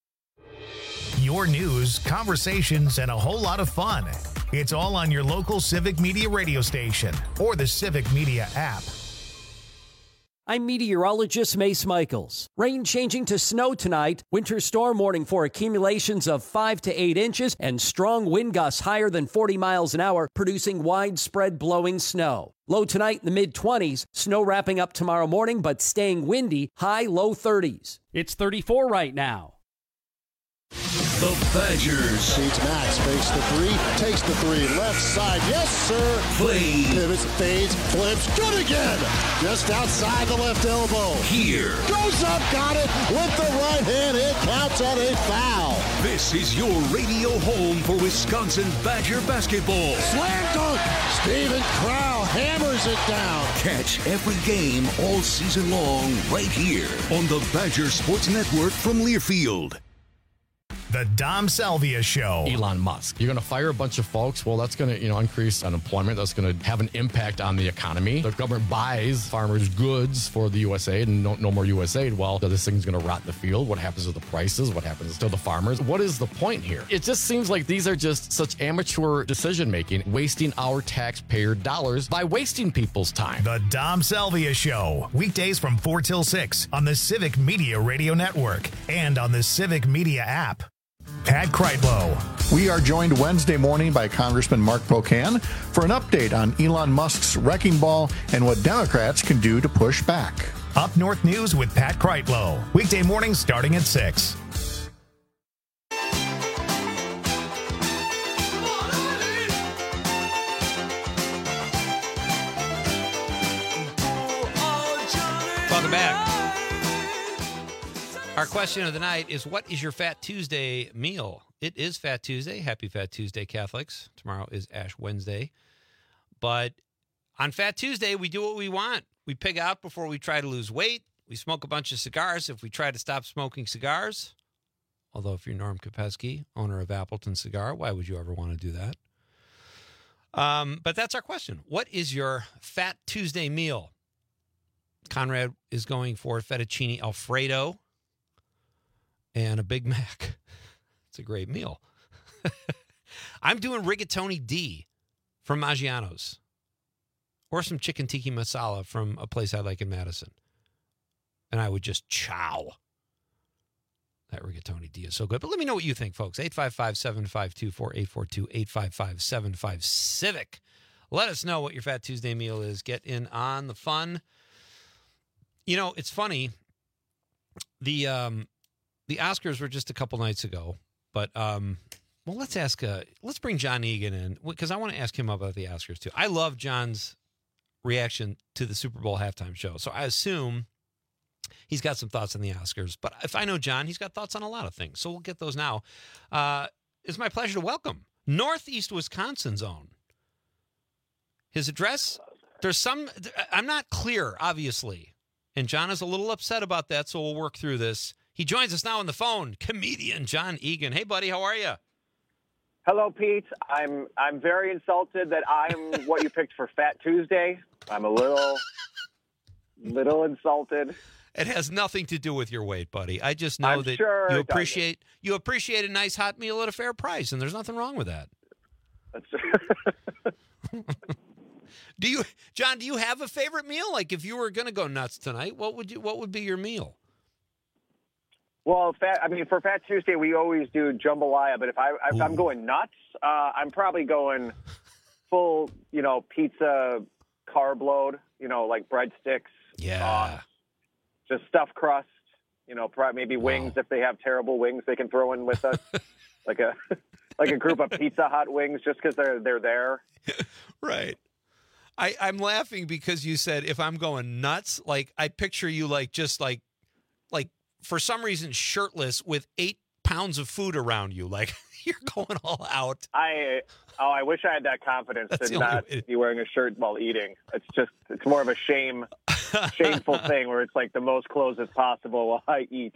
Your news, conversations, and a whole lot of fun. It's all on your local Civic Media radio station or the Civic Media app. I'm meteorologist Mace Michaels. Rain changing to snow tonight. Winter storm warning for accumulations of five to eight inches and strong wind gusts higher than forty miles an hour, producing widespread blowing snow. Low tonight in the mid-twenties. Snow wrapping up tomorrow morning, but staying windy. High low thirties. It's thirty-four right now. The Badgers. Feeds Max, fakes the three, takes the three, left side, yes sir. Play. Pivots, fades, flips, good again. Just outside the left elbow. Here. Goes up, got it, with the right hand, it counts on a foul. This is your radio home for Wisconsin Badger basketball. Slam dunk, Steven Crowl hammers it down. Catch every game all season long right here on the Badger Sports Network from Learfield. The Dom Salvia Show. Elon Musk. You're going to fire a bunch of folks. Well, that's going to, you know, increase unemployment. That's going to have an impact on the economy. The government buys farmers' goods for the U S A I D and no, no more U S A I D. Well, this thing's going to rot in the field. What happens to the prices? What happens to the farmers? What is the point here? It just seems like these are just such amateur decision-making, wasting our taxpayer dollars by wasting people's time. The Dom Salvia Show. Weekdays from four till six on the Civic Media Radio Network and on the Civic Media app. Pat Kreitlow. We are joined Wednesday morning by Congressman Mark Pocan for an update on Elon Musk's wrecking ball and what Democrats can do to push back. Up North News with Pat Kreitlow. Weekday mornings starting at six. Welcome back. Our question of the night is, what is your Fat Tuesday meal? It is Fat Tuesday. Happy Fat Tuesday, Catholics. Tomorrow is Ash Wednesday. But on Fat Tuesday, we do what we want. We pig out before we try to lose weight. We smoke a bunch of cigars if we try to stop smoking cigars. Although if you're Norm Kopesky, owner of Appleton Cigar, why would you ever want to do that? Um, but that's our question. What is your Fat Tuesday meal? Conrad is going for fettuccine Alfredo and a Big Mac. It's a great meal. I'm doing rigatoni D from Maggiano's or some chicken tikka masala from a place I like in Madison. And I would just chow. That rigatoni D is so good. But let me know what you think, folks. eight five five, seven five two, four eight four two, eight five five, seven five Civic. Let us know what your Fat Tuesday meal is. Get in on the fun. You know, it's funny. The um, the Oscars were just a couple nights ago. But, um, well, let's ask, uh, let's bring John Egan in, because I want to ask him about the Oscars, too. I love John's reaction to the Super Bowl halftime show. So I assume he's got some thoughts on the Oscars. But if I know John, he's got thoughts on a lot of things. So we'll get those now. Uh, it's my pleasure to welcome Northeast Wisconsin's own. His address, there's some, I'm not clear, obviously. And John is a little upset about that, so we'll work through this. He joins us now on the phone, comedian John Egan. Hey, buddy, how are you? Hello, Pete. I'm I'm very insulted that I'm what you picked for Fat Tuesday. I'm a little, little insulted. It has nothing to do with your weight, buddy. I just know I'm that sure you it appreciate you appreciate a nice hot meal at a fair price, and there's nothing wrong with that. That's Do you, John? Do you have a favorite meal? Like, if you were going to go nuts tonight, what would you? What would be your meal? Well, fat, I mean, for Fat Tuesday, we always do jambalaya. But if I if Ooh. I'm going nuts, uh, I'm probably going full, you know, pizza carb load. You know, like breadsticks. Yeah. Uh, just stuffed crust. You know, maybe wings wow. if they have terrible wings, they can throw in with us, like a like a group of Pizza Hut wings, just because they're they're there. Right. I, I'm laughing because you said if I'm going nuts, like I picture you like just like like. for some reason, shirtless with eight pounds of food around you. Like, you're going all out. I, oh, I wish I had that confidence That's to not way. be wearing a shirt while eating. It's just, it's more of a shame, shameful thing where it's like the most clothes as possible while I eat.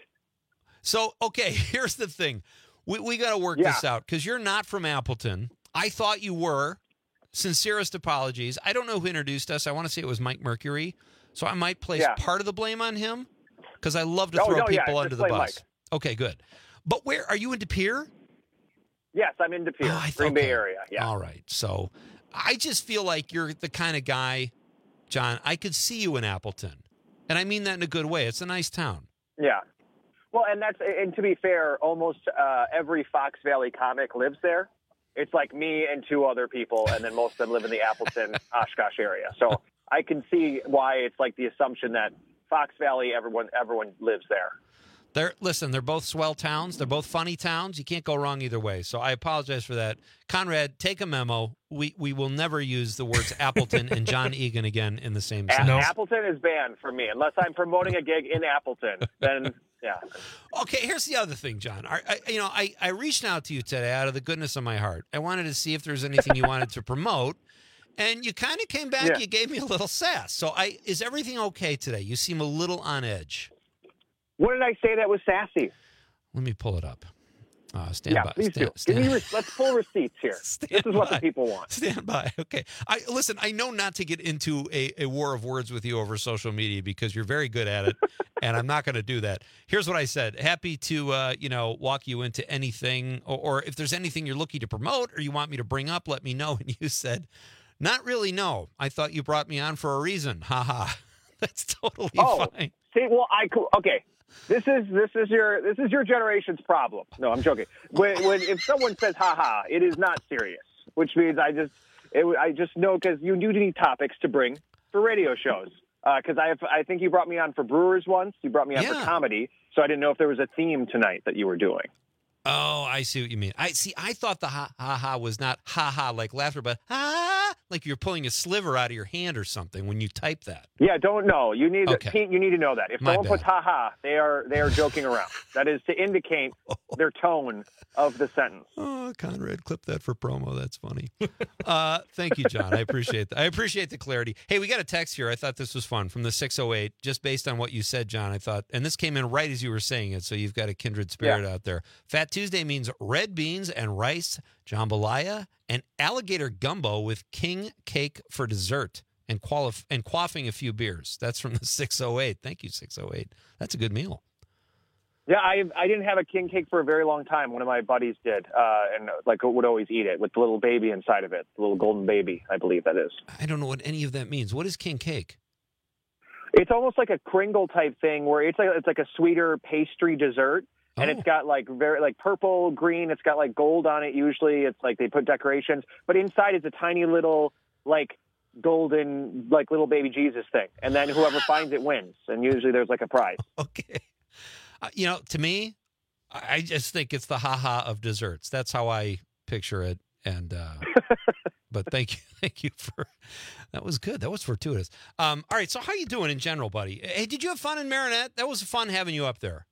So, okay, here's the thing. We, we got to work yeah. this out because you're not from Appleton. I thought you were. Sincerest apologies. I don't know who introduced us. I want to say it was Mike Mercury. So I might place yeah. part of the blame on him. Because I love to no, throw no, people yeah, under the bus. Mike. Okay, good. But where are you in De Pere? Yes, I'm in De Pere, oh, Green okay. Bay area. Yeah. All right. So I just feel like you're the kind of guy, John, I could see you in Appleton. And I mean that in a good way. It's a nice town. Yeah. Well, and that's, and to be fair, almost uh, every Fox Valley comic lives there. It's like me and two other people, and then most of them live in the Appleton, Oshkosh area. So I can see why it's like the assumption that Fox Valley, everyone everyone lives there. They're listen, they're both swell towns. They're both funny towns. You can't go wrong either way. So I apologize for that. Conrad, take a memo. We we will never use the words Appleton and John Egan again in the same A- sentence. Appleton is banned for me. Unless I'm promoting a gig in Appleton, then yeah. Okay, here's the other thing, John. I, I, you know, I, I reached out to you today out of the goodness of my heart. I wanted to see if there's anything you wanted to promote. And you kind of came back, yeah. you gave me a little sass. So I is everything okay today? You seem a little on edge. What did I say that was sassy? Let me pull it up. Uh, stand yeah, by. please stand, do. Stand, Give me re- let's pull receipts here. This is what by. the people want. Stand by. Okay. I listen, I know not to get into a, a war of words with you over social media because you're very good at it, and I'm not going to do that. Here's what I said. Happy to, uh, you know, walk you into anything, or, or if there's anything you're looking to promote or you want me to bring up, let me know. And you said, not really, no. I thought you brought me on for a reason. Ha ha. That's totally oh, fine. See, well, I okay. This is this is your this is your generation's problem. No, I'm joking. When, when if someone says "ha ha," it is not serious. Which means I just it, I just know because you do need topics to bring for radio shows. Because uh, I have, I think you brought me on for Brewers once. You brought me on yeah. for comedy. So I didn't know if there was a theme tonight that you were doing. Oh, I see what you mean. I see. I thought the ha ha ha was not ha ha like laughter, but ha like you're pulling a sliver out of your hand or something when you type that. Yeah, don't know. You need Okay. Pete, you need to know that. If My someone bad. puts ha ha, they are they are joking around. That is to indicate their tone of the sentence. Oh, Conrad, clip that for promo. That's funny. Uh, thank you, John. I appreciate that. I appreciate the clarity. Hey, we got a text here. I thought this was fun from the six oh eight, just based on what you said, John. I thought, and this came in right as you were saying it, so you've got a kindred spirit Yeah. out there. Fat Tuesday means red beans and rice, jambalaya, and alligator gumbo with king cake for dessert and, qualif- and quaffing a few beers. That's from the six oh eight. Thank you, six oh eight. That's a good meal. Yeah, I I didn't have a king cake for a very long time. One of my buddies did, uh, and like would always eat it with the little baby inside of it, the little golden baby, I believe that is. I don't know what any of that means. What is king cake? It's almost like a Kringle type thing where it's like it's like a sweeter pastry dessert, and it's got like very like purple, green. It's got like gold on it. Usually, it's like they put decorations, but inside is a tiny little like golden like little baby Jesus thing, and then whoever finds it wins. And usually, there's like a prize. Okay. Uh, you know, to me, I I just think it's the ha-ha of desserts. That's how I picture it. And uh, but thank you, thank you for that was good. That was fortuitous. Um, all right, so how you doing in general, buddy? Hey, did you have fun in Marinette? That was fun having you up there.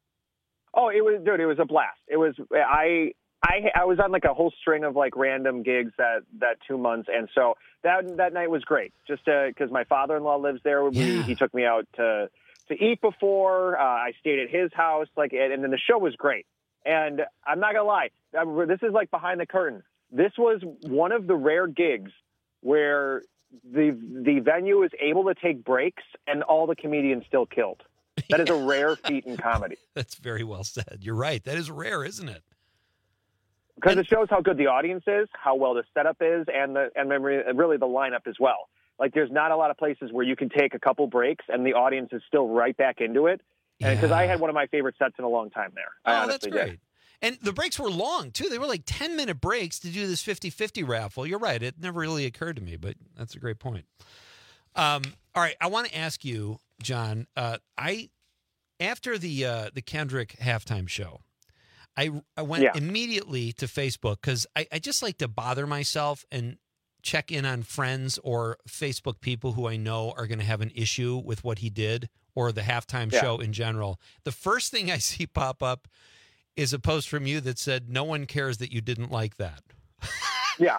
Oh, it was, dude. It was a blast. It was. I I I was on like a whole string of like random gigs that that two months, and so that that night was great. Just because my father-in-law lives there, we, Yeah. he took me out to to eat before. Uh, I stayed at his house, like, and, and then the show was great. And I'm not gonna lie, I'm- this is like behind the curtain. This was one of the rare gigs where the the venue is able to take breaks and all the comedians still killed. That is a rare feat in comedy. That's very well said. You're right. That is rare, isn't it? Because it shows how good the audience is, how well the setup is, and the and memory, really the lineup as well. Like, there's not a lot of places where you can take a couple breaks and the audience is still right back into it. And because I had one of my favorite sets in a long time there. I Oh, that's honestly great. did. And the breaks were long, too. They were like ten-minute breaks to do this fifty-fifty raffle. You're right. It never really occurred to me, but that's a great point. Um, all right. I want to ask you, John, uh, I after the uh, the Kendrick halftime show, I, I went Yeah. immediately to Facebook because I, I just like to bother myself and check in on friends or Facebook people who I know are going to have an issue with what he did or the halftime Yeah. show in general. The first thing I see pop up is a post from you that said, no one cares that you didn't like that. Yeah.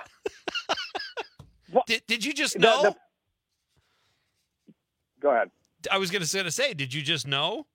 Did, did you just The- know? the- Go ahead. I was going to say, did you just know?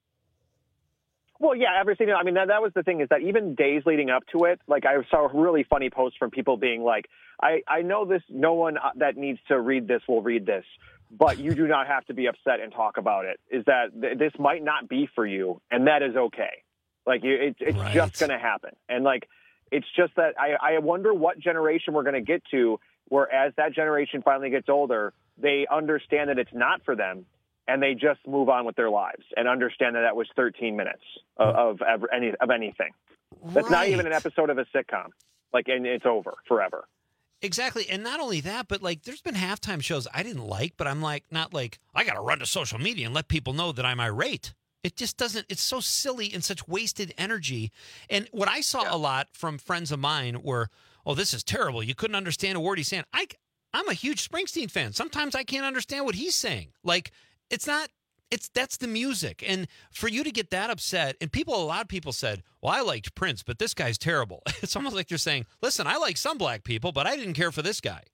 Well, yeah, everything. I mean, that, that was the thing is that even days leading up to it, like I saw really funny posts from people being like, I, I know this, no one that needs to read this will read this, but you do not have to be upset and talk about it. Is that th- this might not be for you, and that is okay. Like, you, it, it's Right. just going to happen. And like, it's just that I, I wonder what generation we're going to get to where as that generation finally gets older, they understand that it's not for them. And they just move on with their lives and understand that that was thirteen minutes of, of ever, any of anything. That's not even an episode of a sitcom. Like, and it's over forever. Exactly. And not only that, but like there's been halftime shows I didn't like, but I'm like, not like, I got to run to social media and let people know that I'm irate. It just doesn't, it's so silly and such wasted energy. And what I saw a lot from friends of mine were, oh, this is terrible. You couldn't understand a word he's saying. I, I'm a huge Springsteen fan. Sometimes I can't understand what he's saying. Like, it's not, it's, that's the music. And for you to get that upset, and people, a lot of people said, well, I liked Prince, but this guy's terrible. It's almost like they're saying, listen, I like some black people, but I didn't care for this guy.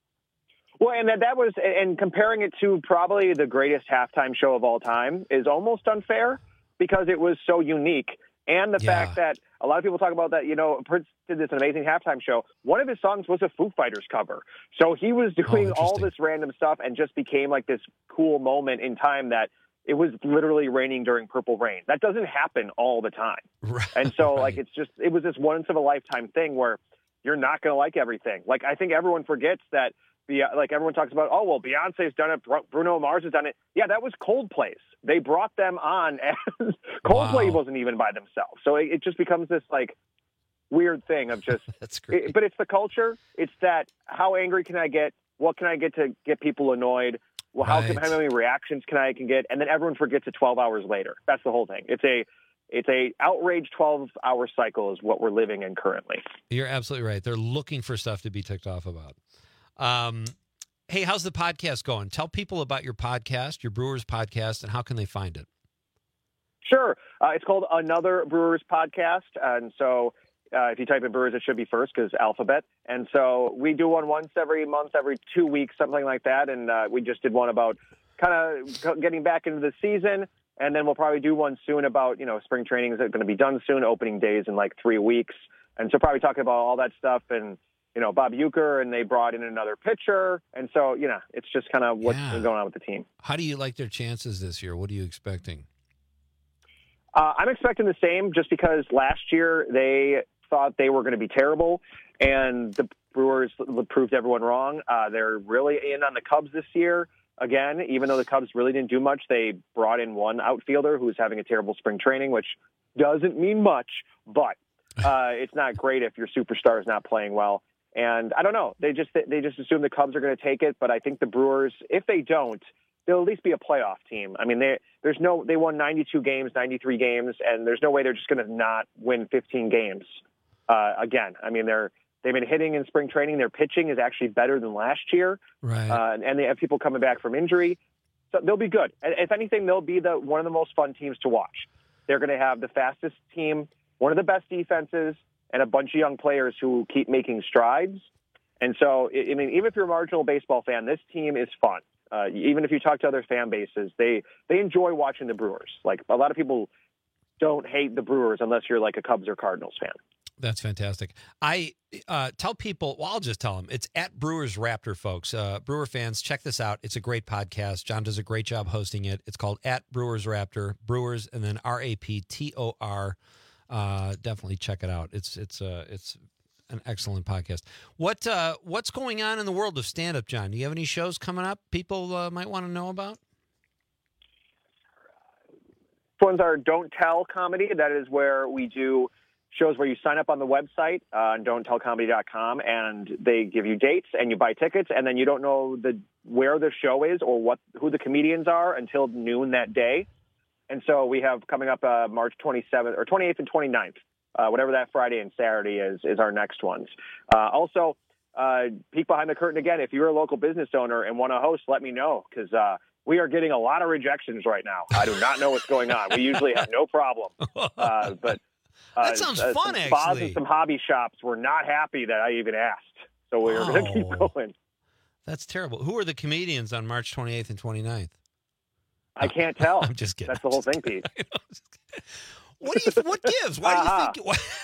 Well, and that, that was, and comparing it to probably the greatest halftime show of all time is almost unfair because it was so unique. And the Yeah. fact that a lot of people talk about that, you know, Prince did this amazing halftime show. One of his songs was a Foo Fighters cover. So he was doing all this random stuff and just became like this cool moment in time that it was literally raining during Purple Rain. That doesn't happen all the time. Right. And so like, it's just, it was this once of a lifetime thing where you're not going to like everything. Like, I think everyone forgets that. Be, like everyone talks about, oh, well, Beyonce's done it. Bruno Mars has done it. Yeah, that was Coldplay's. They brought them on as Coldplay Wow. wasn't even by themselves. So it, it just becomes this like weird thing of just, That's great. it, but it's the culture. It's that, how angry can I get? What can I get to get people annoyed? Well, how, can, Right. how many reactions can I can get? And then everyone forgets it twelve hours later. That's the whole thing. It's a, it's a outrage twelve-hour cycle is what we're living in currently. You're absolutely right. They're looking for stuff to be ticked off about. Um, hey, how's the podcast going? Tell people about your podcast, your Brewers podcast, and how can they find it? Sure. Uh, it's called Another Brewers Podcast. And so uh, if you type in Brewers, it should be first because alphabet. And so we do one once every month, every two weeks, something like that. And uh, we just did one about kind of getting back into the season. And then we'll probably do one soon about, you know, spring training is going to be done soon, opening days in like three weeks. And so probably talking about all that stuff and, you know, Bob Uecker, and they brought in another pitcher. And so, you know, it's just kind of what's Yeah. been going on with the team. How do you like their chances this year? What are you expecting? Uh, I'm expecting the same just because last year they thought they were going to be terrible, and the Brewers proved everyone wrong. Uh, they're really in on the Cubs this year. Again, even though the Cubs really didn't do much, they brought in one outfielder who's having a terrible spring training, which doesn't mean much, but uh, it's not great if your superstar is not playing well. And I don't know. They just they just assume the Cubs are going to take it, but I think the Brewers, if they don't, they'll at least be a playoff team. I mean, they there's no they won ninety-two games, ninety-three games, and there's no way they're just going to not win fifteen games uh, again. I mean, they're they've been hitting in spring training. Their pitching is actually better than last year, right? Uh, and they have people coming back from injury, so they'll be good. And if anything, they'll be the one of the most fun teams to watch. They're going to have the fastest team, one of the best defenses, and a bunch of young players who keep making strides. And so, I mean, even if you're a marginal baseball fan, this team is fun. Uh, even if you talk to other fan bases, they, they enjoy watching the Brewers. Like, a lot of people don't hate the Brewers unless you're like a Cubs or Cardinals fan. That's fantastic. I uh, tell people, well, I'll just tell them, it's at Brewers Raptor, folks. Uh, Brewer fans, check this out. It's a great podcast. John does a great job hosting it. It's called at Brewers Raptor, Brewers, and then R A P T O R. Uh, definitely check it out. It's it's uh, it's an excellent podcast. What uh, what's going on in the world of stand-up, John? Do you have any shows coming up people uh, might want to know about? Ones are Don't Tell Comedy. That is where we do shows where you sign up on the website uh, on don't tell comedy dot com, and they give you dates and you buy tickets, and then you don't know the where the show is or what who the comedians are until noon that day. And so we have coming up uh, March twenty-seventh or twenty-eighth and twenty-ninth, uh, whatever that Friday and Saturday is, is our next ones. Uh, also, uh, peek behind the curtain again. If you're a local business owner and want to host, let me know because uh, we are getting a lot of rejections right now. I do not know what's going on. We usually have no problem. Uh, but uh, that sounds uh, fun, some spas actually. and some hobby shops were not happy that I even asked. So we're going to keep going. That's terrible. Who are the comedians on March twenty-eighth and twenty-ninth? I can't tell. I'm just kidding. That's the whole thing, Pete. What do you? What gives? Why do you Uh-huh. think?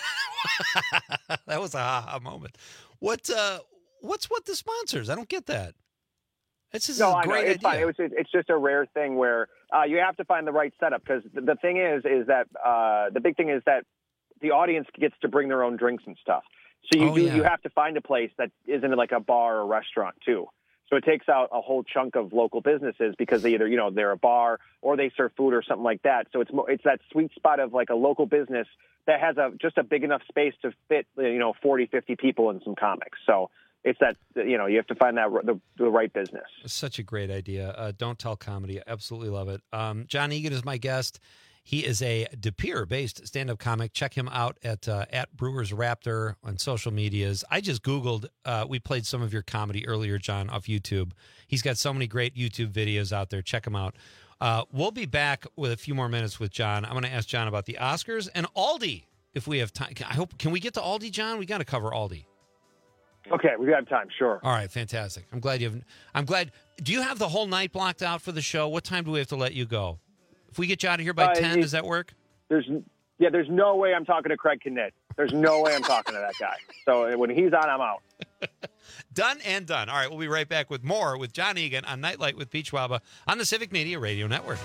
What, that was a ha-ha moment. What? Uh, what's what the sponsors? I don't get that. This is no, a I know. great It's idea. fine. It was, it's just a rare thing where uh, you have to find the right setup because the, the thing is, is that uh, the big thing is that the audience gets to bring their own drinks and stuff. So you Oh, do, yeah. you have to find a place that isn't like a bar or restaurant too. So it takes out a whole chunk of local businesses because they either, you know, they're a bar or they serve food or something like that. So it's mo- it's that sweet spot of like a local business that has a just a big enough space to fit, you know, forty, fifty people and some comics. So it's that, you know, you have to find that the, the right business. It's such a great idea. Uh, Don't Tell Comedy. I absolutely love it. Um, John Egan is my guest. He is a De Pere-based stand-up comic. Check him out at uh, at Brewers Raptor on social medias. I just Googled. Uh, we played some of your comedy earlier, John, off YouTube. He's got so many great YouTube videos out there. Check him out. Uh, we'll be back with a few more minutes with John. I'm going to ask John about the Oscars and Aldi if we have time. I hope. Can we get to Aldi, John? We got to cover Aldi. Okay, we got time. Sure. All right, fantastic. I'm glad you have. I'm glad. Do you have the whole night blocked out for the show? What time do we have to let you go? If we get you out of here by Uh, ten, it- does that work? There's yeah, there's no way I'm talking to Craig Knit. There's no way I'm talking to that guy. So when he's on, I'm out. Done and done. All right, we'll be right back with more with John Egan on Nightlight with Pete Schwaba on the Civic Media Radio Network.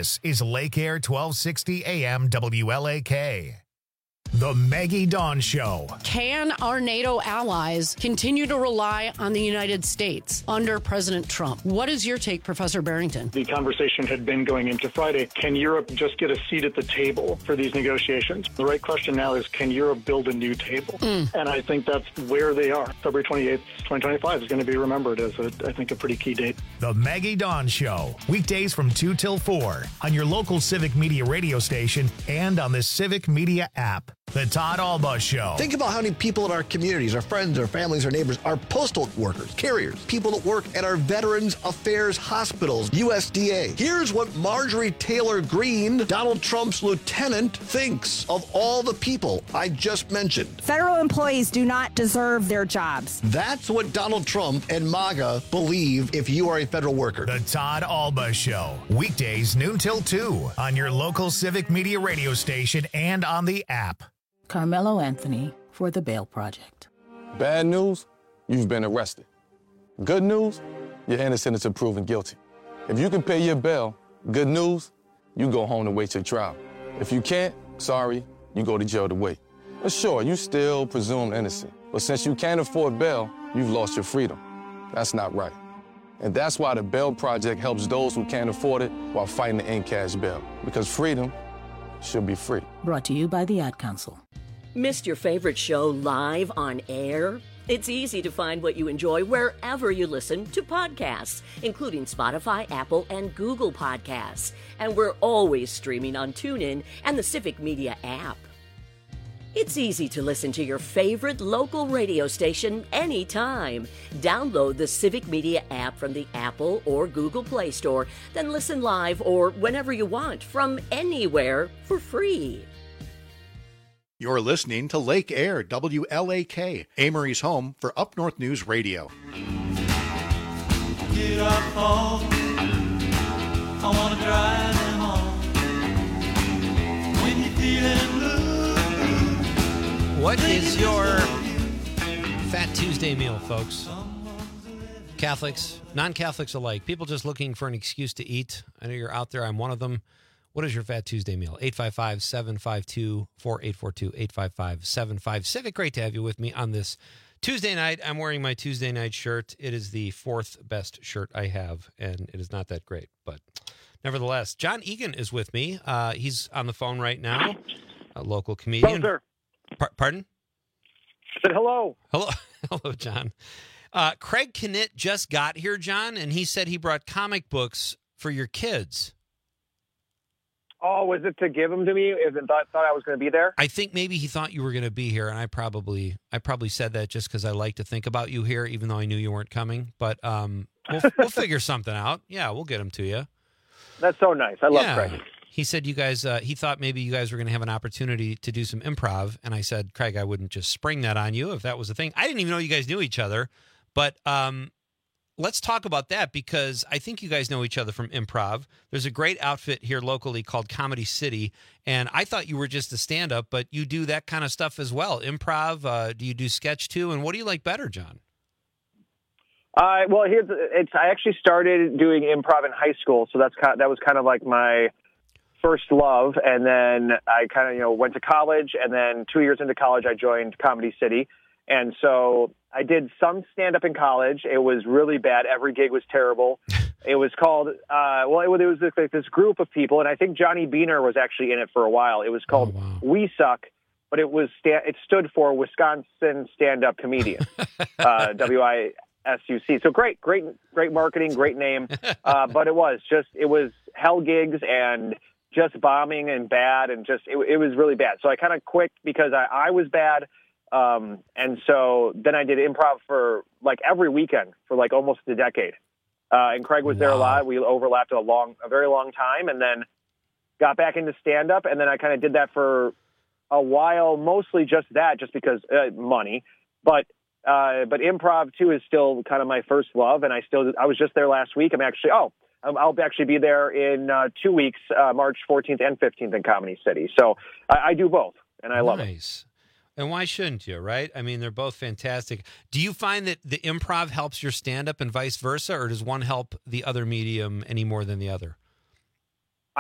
This is Lake Air twelve sixty A M W L A K. The Maggie Dawn Show. Can our NATO allies continue to rely on the United States under President Trump? What is your take, Professor Barrington? The conversation had been going into Friday. Can Europe just get a seat at the table for these negotiations? The right question now is, can Europe build a new table? Mm. And I think that's where they are. February twenty-eighth, twenty twenty-five is going to be remembered as, a, I think, a pretty key date. The Maggie Dawn Show. Weekdays from two till four on your local Civic Media radio station and on the Civic Media app. The Todd Alba Show. Think about how many people in our communities, our friends, our families, our neighbors, our postal workers, carriers, people that work at our Veterans Affairs hospitals, U S D A. Here's what Marjorie Taylor Greene, Donald Trump's lieutenant, thinks of all the people I just mentioned. Federal employees do not deserve their jobs. That's what Donald Trump and MAGA believe if you are a federal worker. The Todd Alba Show. Weekdays noon till two on your local Civic Media radio station and on the app. Carmelo Anthony for the Bail Project. Bad news, you've been arrested. Good news, you're innocent until proven guilty. If you can pay your bail, good news, you go home to wait your trial. If you can't, sorry, you go to jail to wait. But sure, you still presumed innocent. But since you can't afford bail, you've lost your freedom. That's not right. And that's why the Bail Project helps those who can't afford it while fighting to end cash bail. Because freedom should be free. Brought to you by the Ad Council. Missed your favorite show live on air? It's easy to find what you enjoy wherever you listen to podcasts, including Spotify, Apple, and Google Podcasts. And we're always streaming on TuneIn and the Civic Media app. It's easy to listen to your favorite local radio station anytime. Download the Civic Media app from the Apple or Google Play Store, then listen live or whenever you want from anywhere for free. You're listening to Lake Air, W L A K, Amory's home for Up North News Radio. Get up home. I want to drive them home. When you're feeling blue. What is your Fat Tuesday meal, folks? Catholics, non-Catholics alike, people just looking for an excuse to eat. I know you're out there. I'm one of them. What is your Fat Tuesday meal? eight five five, seven five two, four eight four two, eight five five, seven five. Civic, great to have you with me on this Tuesday night. I'm wearing my Tuesday night shirt. It is the fourth best shirt I have, and it is not that great. But nevertheless, John Egan is with me. Uh, he's on the phone right now, a local comedian. Hello, sir. Pa- pardon? I said hello. Hello, hello, John. Uh, Craig Knitt just got here, John, and he said he brought comic books for your kids. Oh, was it to give them to me? Is it thought, thought I was going to be there? I think maybe he thought you were going to be here, and I probably I probably said that just because I like to think about you here, even though I knew you weren't coming. But um, we'll, we'll figure something out. Yeah, we'll get them to you. That's so nice. I love yeah. Craig. He said you guys. Uh, he thought maybe you guys were going to have an opportunity to do some improv, and I said, Craig, I wouldn't just spring that on you if that was the thing. I didn't even know you guys knew each other, but um, let's talk about that because I think you guys know each other from improv. There's a great outfit here locally called Comedy City, and I thought you were just a stand-up, but you do that kind of stuff as well. Improv, uh, do you do sketch too? And what do you like better, John? Uh, well, here's it's. I actually started doing improv in high school, so that's kind of, that was kind of like my first love. And then I kind of you know went to college, and then two years into college, I joined Comedy City, and so I did some stand-up in college. It was really bad. Every gig was terrible. It was called, uh, well, it was, it was this, like this group of people, and I think Johnny Beaner was actually in it for a while. It was called oh, wow. We Suck, but it was sta- it stood for Wisconsin Stand-Up Comedian, uh, W I S U C. So great, great, great marketing, great name. Uh, but it was just, it was hell gigs and just bombing and bad, and just, it, it was really bad. So I kind of quit because I, I was bad. Um, and so then I did improv for like every weekend for like almost a decade. Uh, and Craig was wow. there a lot. We overlapped a long, a very long time, and then got back into stand up. And then I kind of did that for a while, mostly just that, just because uh, money, but, uh, but improv too is still kind of my first love. And I still, I was just there last week. I'm actually, oh, I'll actually be there in uh, two weeks, uh, March fourteenth and fifteenth in Comedy City. So I, I do both, and I love nice. it. Nice. And why shouldn't you, right? I mean, they're both fantastic. Do you find that the improv helps your stand-up and vice versa, or does one help the other medium any more than the other?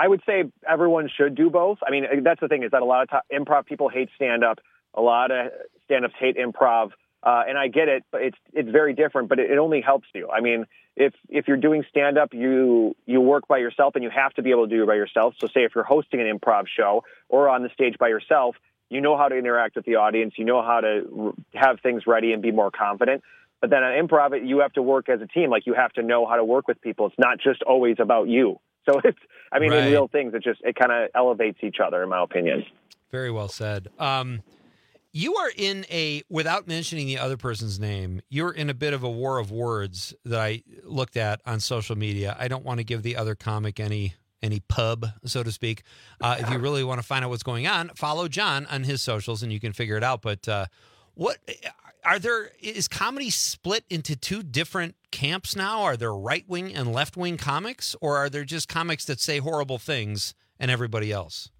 I would say everyone should do both. I mean, that's the thing is that a lot of t- improv people hate stand-up. A lot of stand-ups hate improv. Uh, and I get it, but it's it's very different, but it, it only helps you. I mean, if if you're doing stand-up, you you work by yourself, and you have to be able to do it by yourself. So say if you're hosting an improv show or on the stage by yourself, you know how to interact with the audience. You know how to have things ready and be more confident. But then on improv, you have to work as a team. Like, you have to know how to work with people. It's not just always about you. So it's, I mean, Right. in real things, it just, it kind of elevates each other, in my opinion. Very well said. Um, you are in a, without mentioning the other person's name, you're in a bit of a war of words that I looked at on social media. I don't want to give the other comic any any pub, so to speak. Uh, if you really want to find out what's going on, follow John on his socials and you can figure it out. But uh, what are there, is comedy split into two different camps now? Are there right-wing and left-wing comics, or are there just comics that say horrible things and everybody else?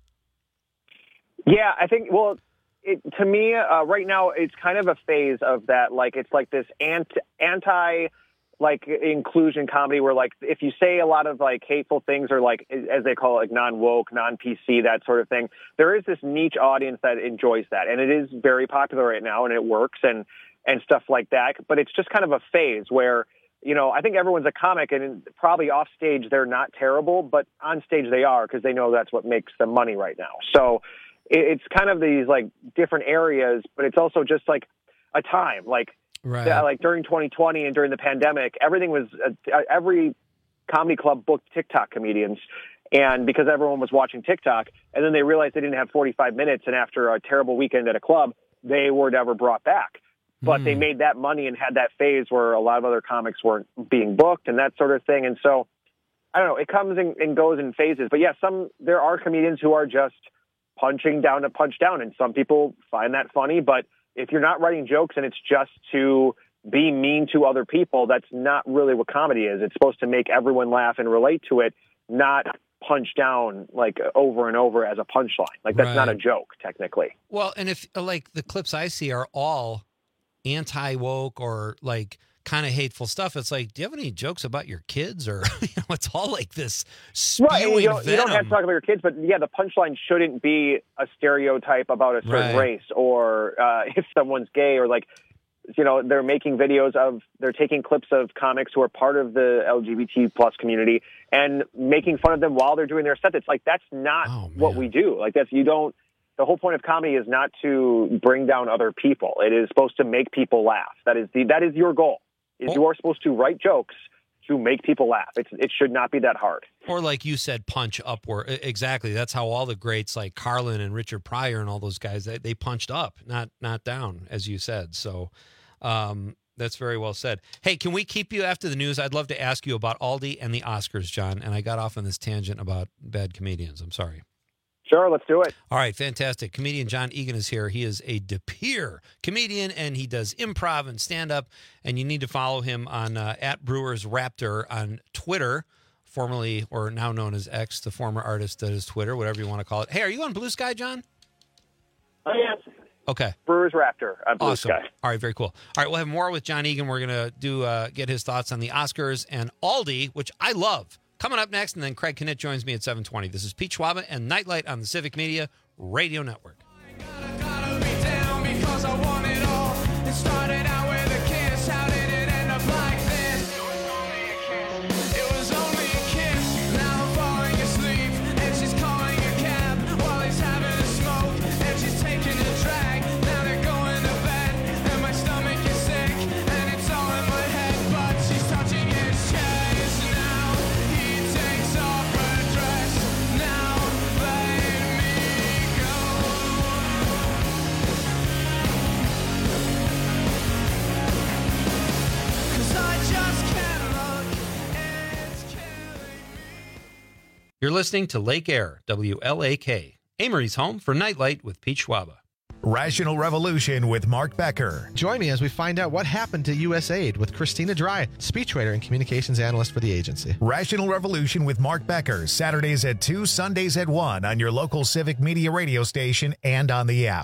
Yeah, I think, well, it, to me, uh, right now, it's kind of a phase of that. Like, it's like this anti, anti like inclusion comedy where, like, if you say a lot of like hateful things, or like, as they call it, like non-woke, non-P C, that sort of thing, there is this niche audience that enjoys that. And it is very popular right now, and it works and, and stuff like that. But it's just kind of a phase where, you know, I think everyone's a comic, and probably off stage, they're not terrible, but on stage they are, because they know that's what makes them money right now. So it's kind of these like different areas, but it's also just like a time, like, Right. Yeah, like during twenty twenty and during the pandemic, everything was, uh, every comedy club booked TikTok comedians. And because everyone was watching TikTok, and then they realized they didn't have forty-five minutes. And after a terrible weekend at a club, they were never brought back. But mm. they made that money and had that phase where a lot of other comics weren't being booked and that sort of thing. And so, I don't know, it comes and, and goes in phases. But yeah, some, there are comedians who are just punching down to punch down. And some people find that funny, but if you're not writing jokes and it's just to be mean to other people, that's not really what comedy is. It's supposed to make everyone laugh and relate to it, not punch down like over and over as a punchline. Like, that's Right. not a joke, technically. Well, and if like the clips I see are all anti-woke or like kind of hateful stuff, it's like, do you have any jokes about your kids? Or, you know, it's all like this spewing Right, and you don't, you don't have venom. to talk about your kids, but yeah, the punchline shouldn't be a stereotype about a certain Right. race, or uh, if someone's gay, or like, you know, they're making videos of, they're taking clips of comics who are part of the L G B T plus community and making fun of them while they're doing their set. It's like, that's not Oh, what we do. Like, that's, you don't, the whole point of comedy is not to bring down other people. It is supposed to make people laugh. That is the, that is your goal. Is Oh. you are supposed to write jokes to make people laugh. It's, it should not be that hard. Or like you said, punch upward. E- Exactly. That's how all the greats like Carlin and Richard Pryor and all those guys, they, they punched up, not not down, as you said. So um, that's very well said. Hey, can we keep you after the news? I'd love to ask you about Aldi and the Oscars, John. And I got off on this tangent about bad comedians. I'm sorry. Sure, let's do it. All right, fantastic. Comedian John Egan is here. He is a De Pere comedian, and he does improv and stand-up, and you need to follow him on uh, at Brewers Raptor on Twitter, formerly or now known as X, the former artist that is Twitter, whatever you want to call it. Hey, are you on Blue Sky, John? Oh, yes. Okay. Brewers Raptor on Blue Awesome. Sky. All right, very cool. All right, we'll have more with John Egan. We're going to do uh, get his thoughts on the Oscars and Aldi, which I love. Coming up next, and then Craig Knitt joins me at seven twenty. This is Pete Schwaba and Nightlight on the Civic Media Radio Network. You're listening to Lake Air, W L A K, Amory's home for Nightlight with Pete Schwaba. Rational Revolution with Mark Becker. Join me as we find out what happened to U S A I D with Christina Dry, speechwriter and communications analyst for the agency. Rational Revolution with Mark Becker, Saturdays at two, Sundays at one on your local Civic Media radio station and on the app.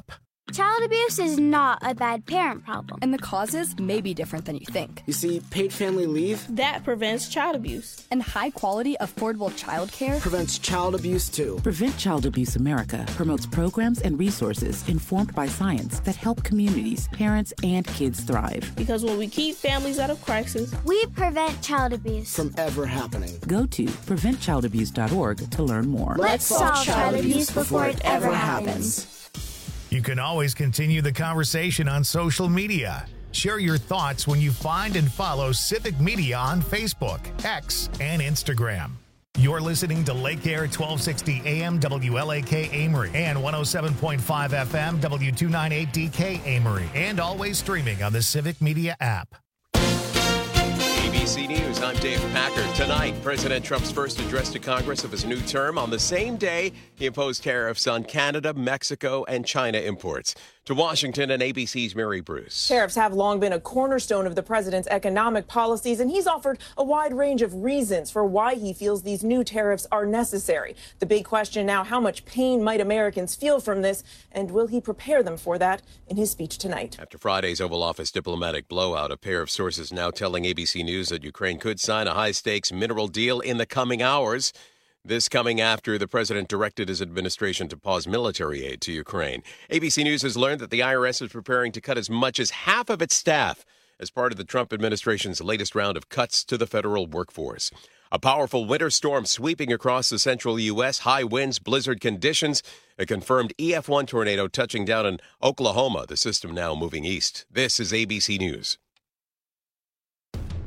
Child abuse is not a bad parent problem. And the causes may be different than you think. You see, paid family leave, that prevents child abuse. And high-quality, affordable child care prevents child abuse, too. Prevent Child Abuse America promotes programs and resources informed by science that help communities, parents, and kids thrive. Because when we keep families out of crisis, we prevent child abuse from ever happening. Go to prevent child abuse dot org to learn more. Let's solve child abuse before it ever happens. You can always continue the conversation on social media. Share your thoughts when you find and follow Civic Media on Facebook, X, and Instagram. You're listening to Lake Air twelve sixty A M W L A K Amory and one oh seven point five F M W two ninety-eight D K Amory, and always streaming on the Civic Media app. A B C News, I'm Dave Packard. Tonight, President Trump's first address to Congress of his new term. On the same day, he imposed tariffs on Canada, Mexico, and China imports. To Washington and A B C's Mary Bruce. Tariffs have long been a cornerstone of the president's economic policies, and he's offered a wide range of reasons for why he feels these new tariffs are necessary. The big question now, how much pain might Americans feel from this, and will he prepare them for that in his speech tonight? After Friday's Oval Office diplomatic blowout, a pair of sources now telling A B C News that Ukraine could sign a high-stakes mineral deal in the coming hours. This coming after the president directed his administration to pause military aid to Ukraine. A B C News has learned that the I R S is preparing to cut as much as half of its staff as part of the Trump administration's latest round of cuts to the federal workforce. A powerful winter storm sweeping across the central U S, high winds, blizzard conditions, a confirmed E F one tornado touching down in Oklahoma, the system now moving east. This is A B C News.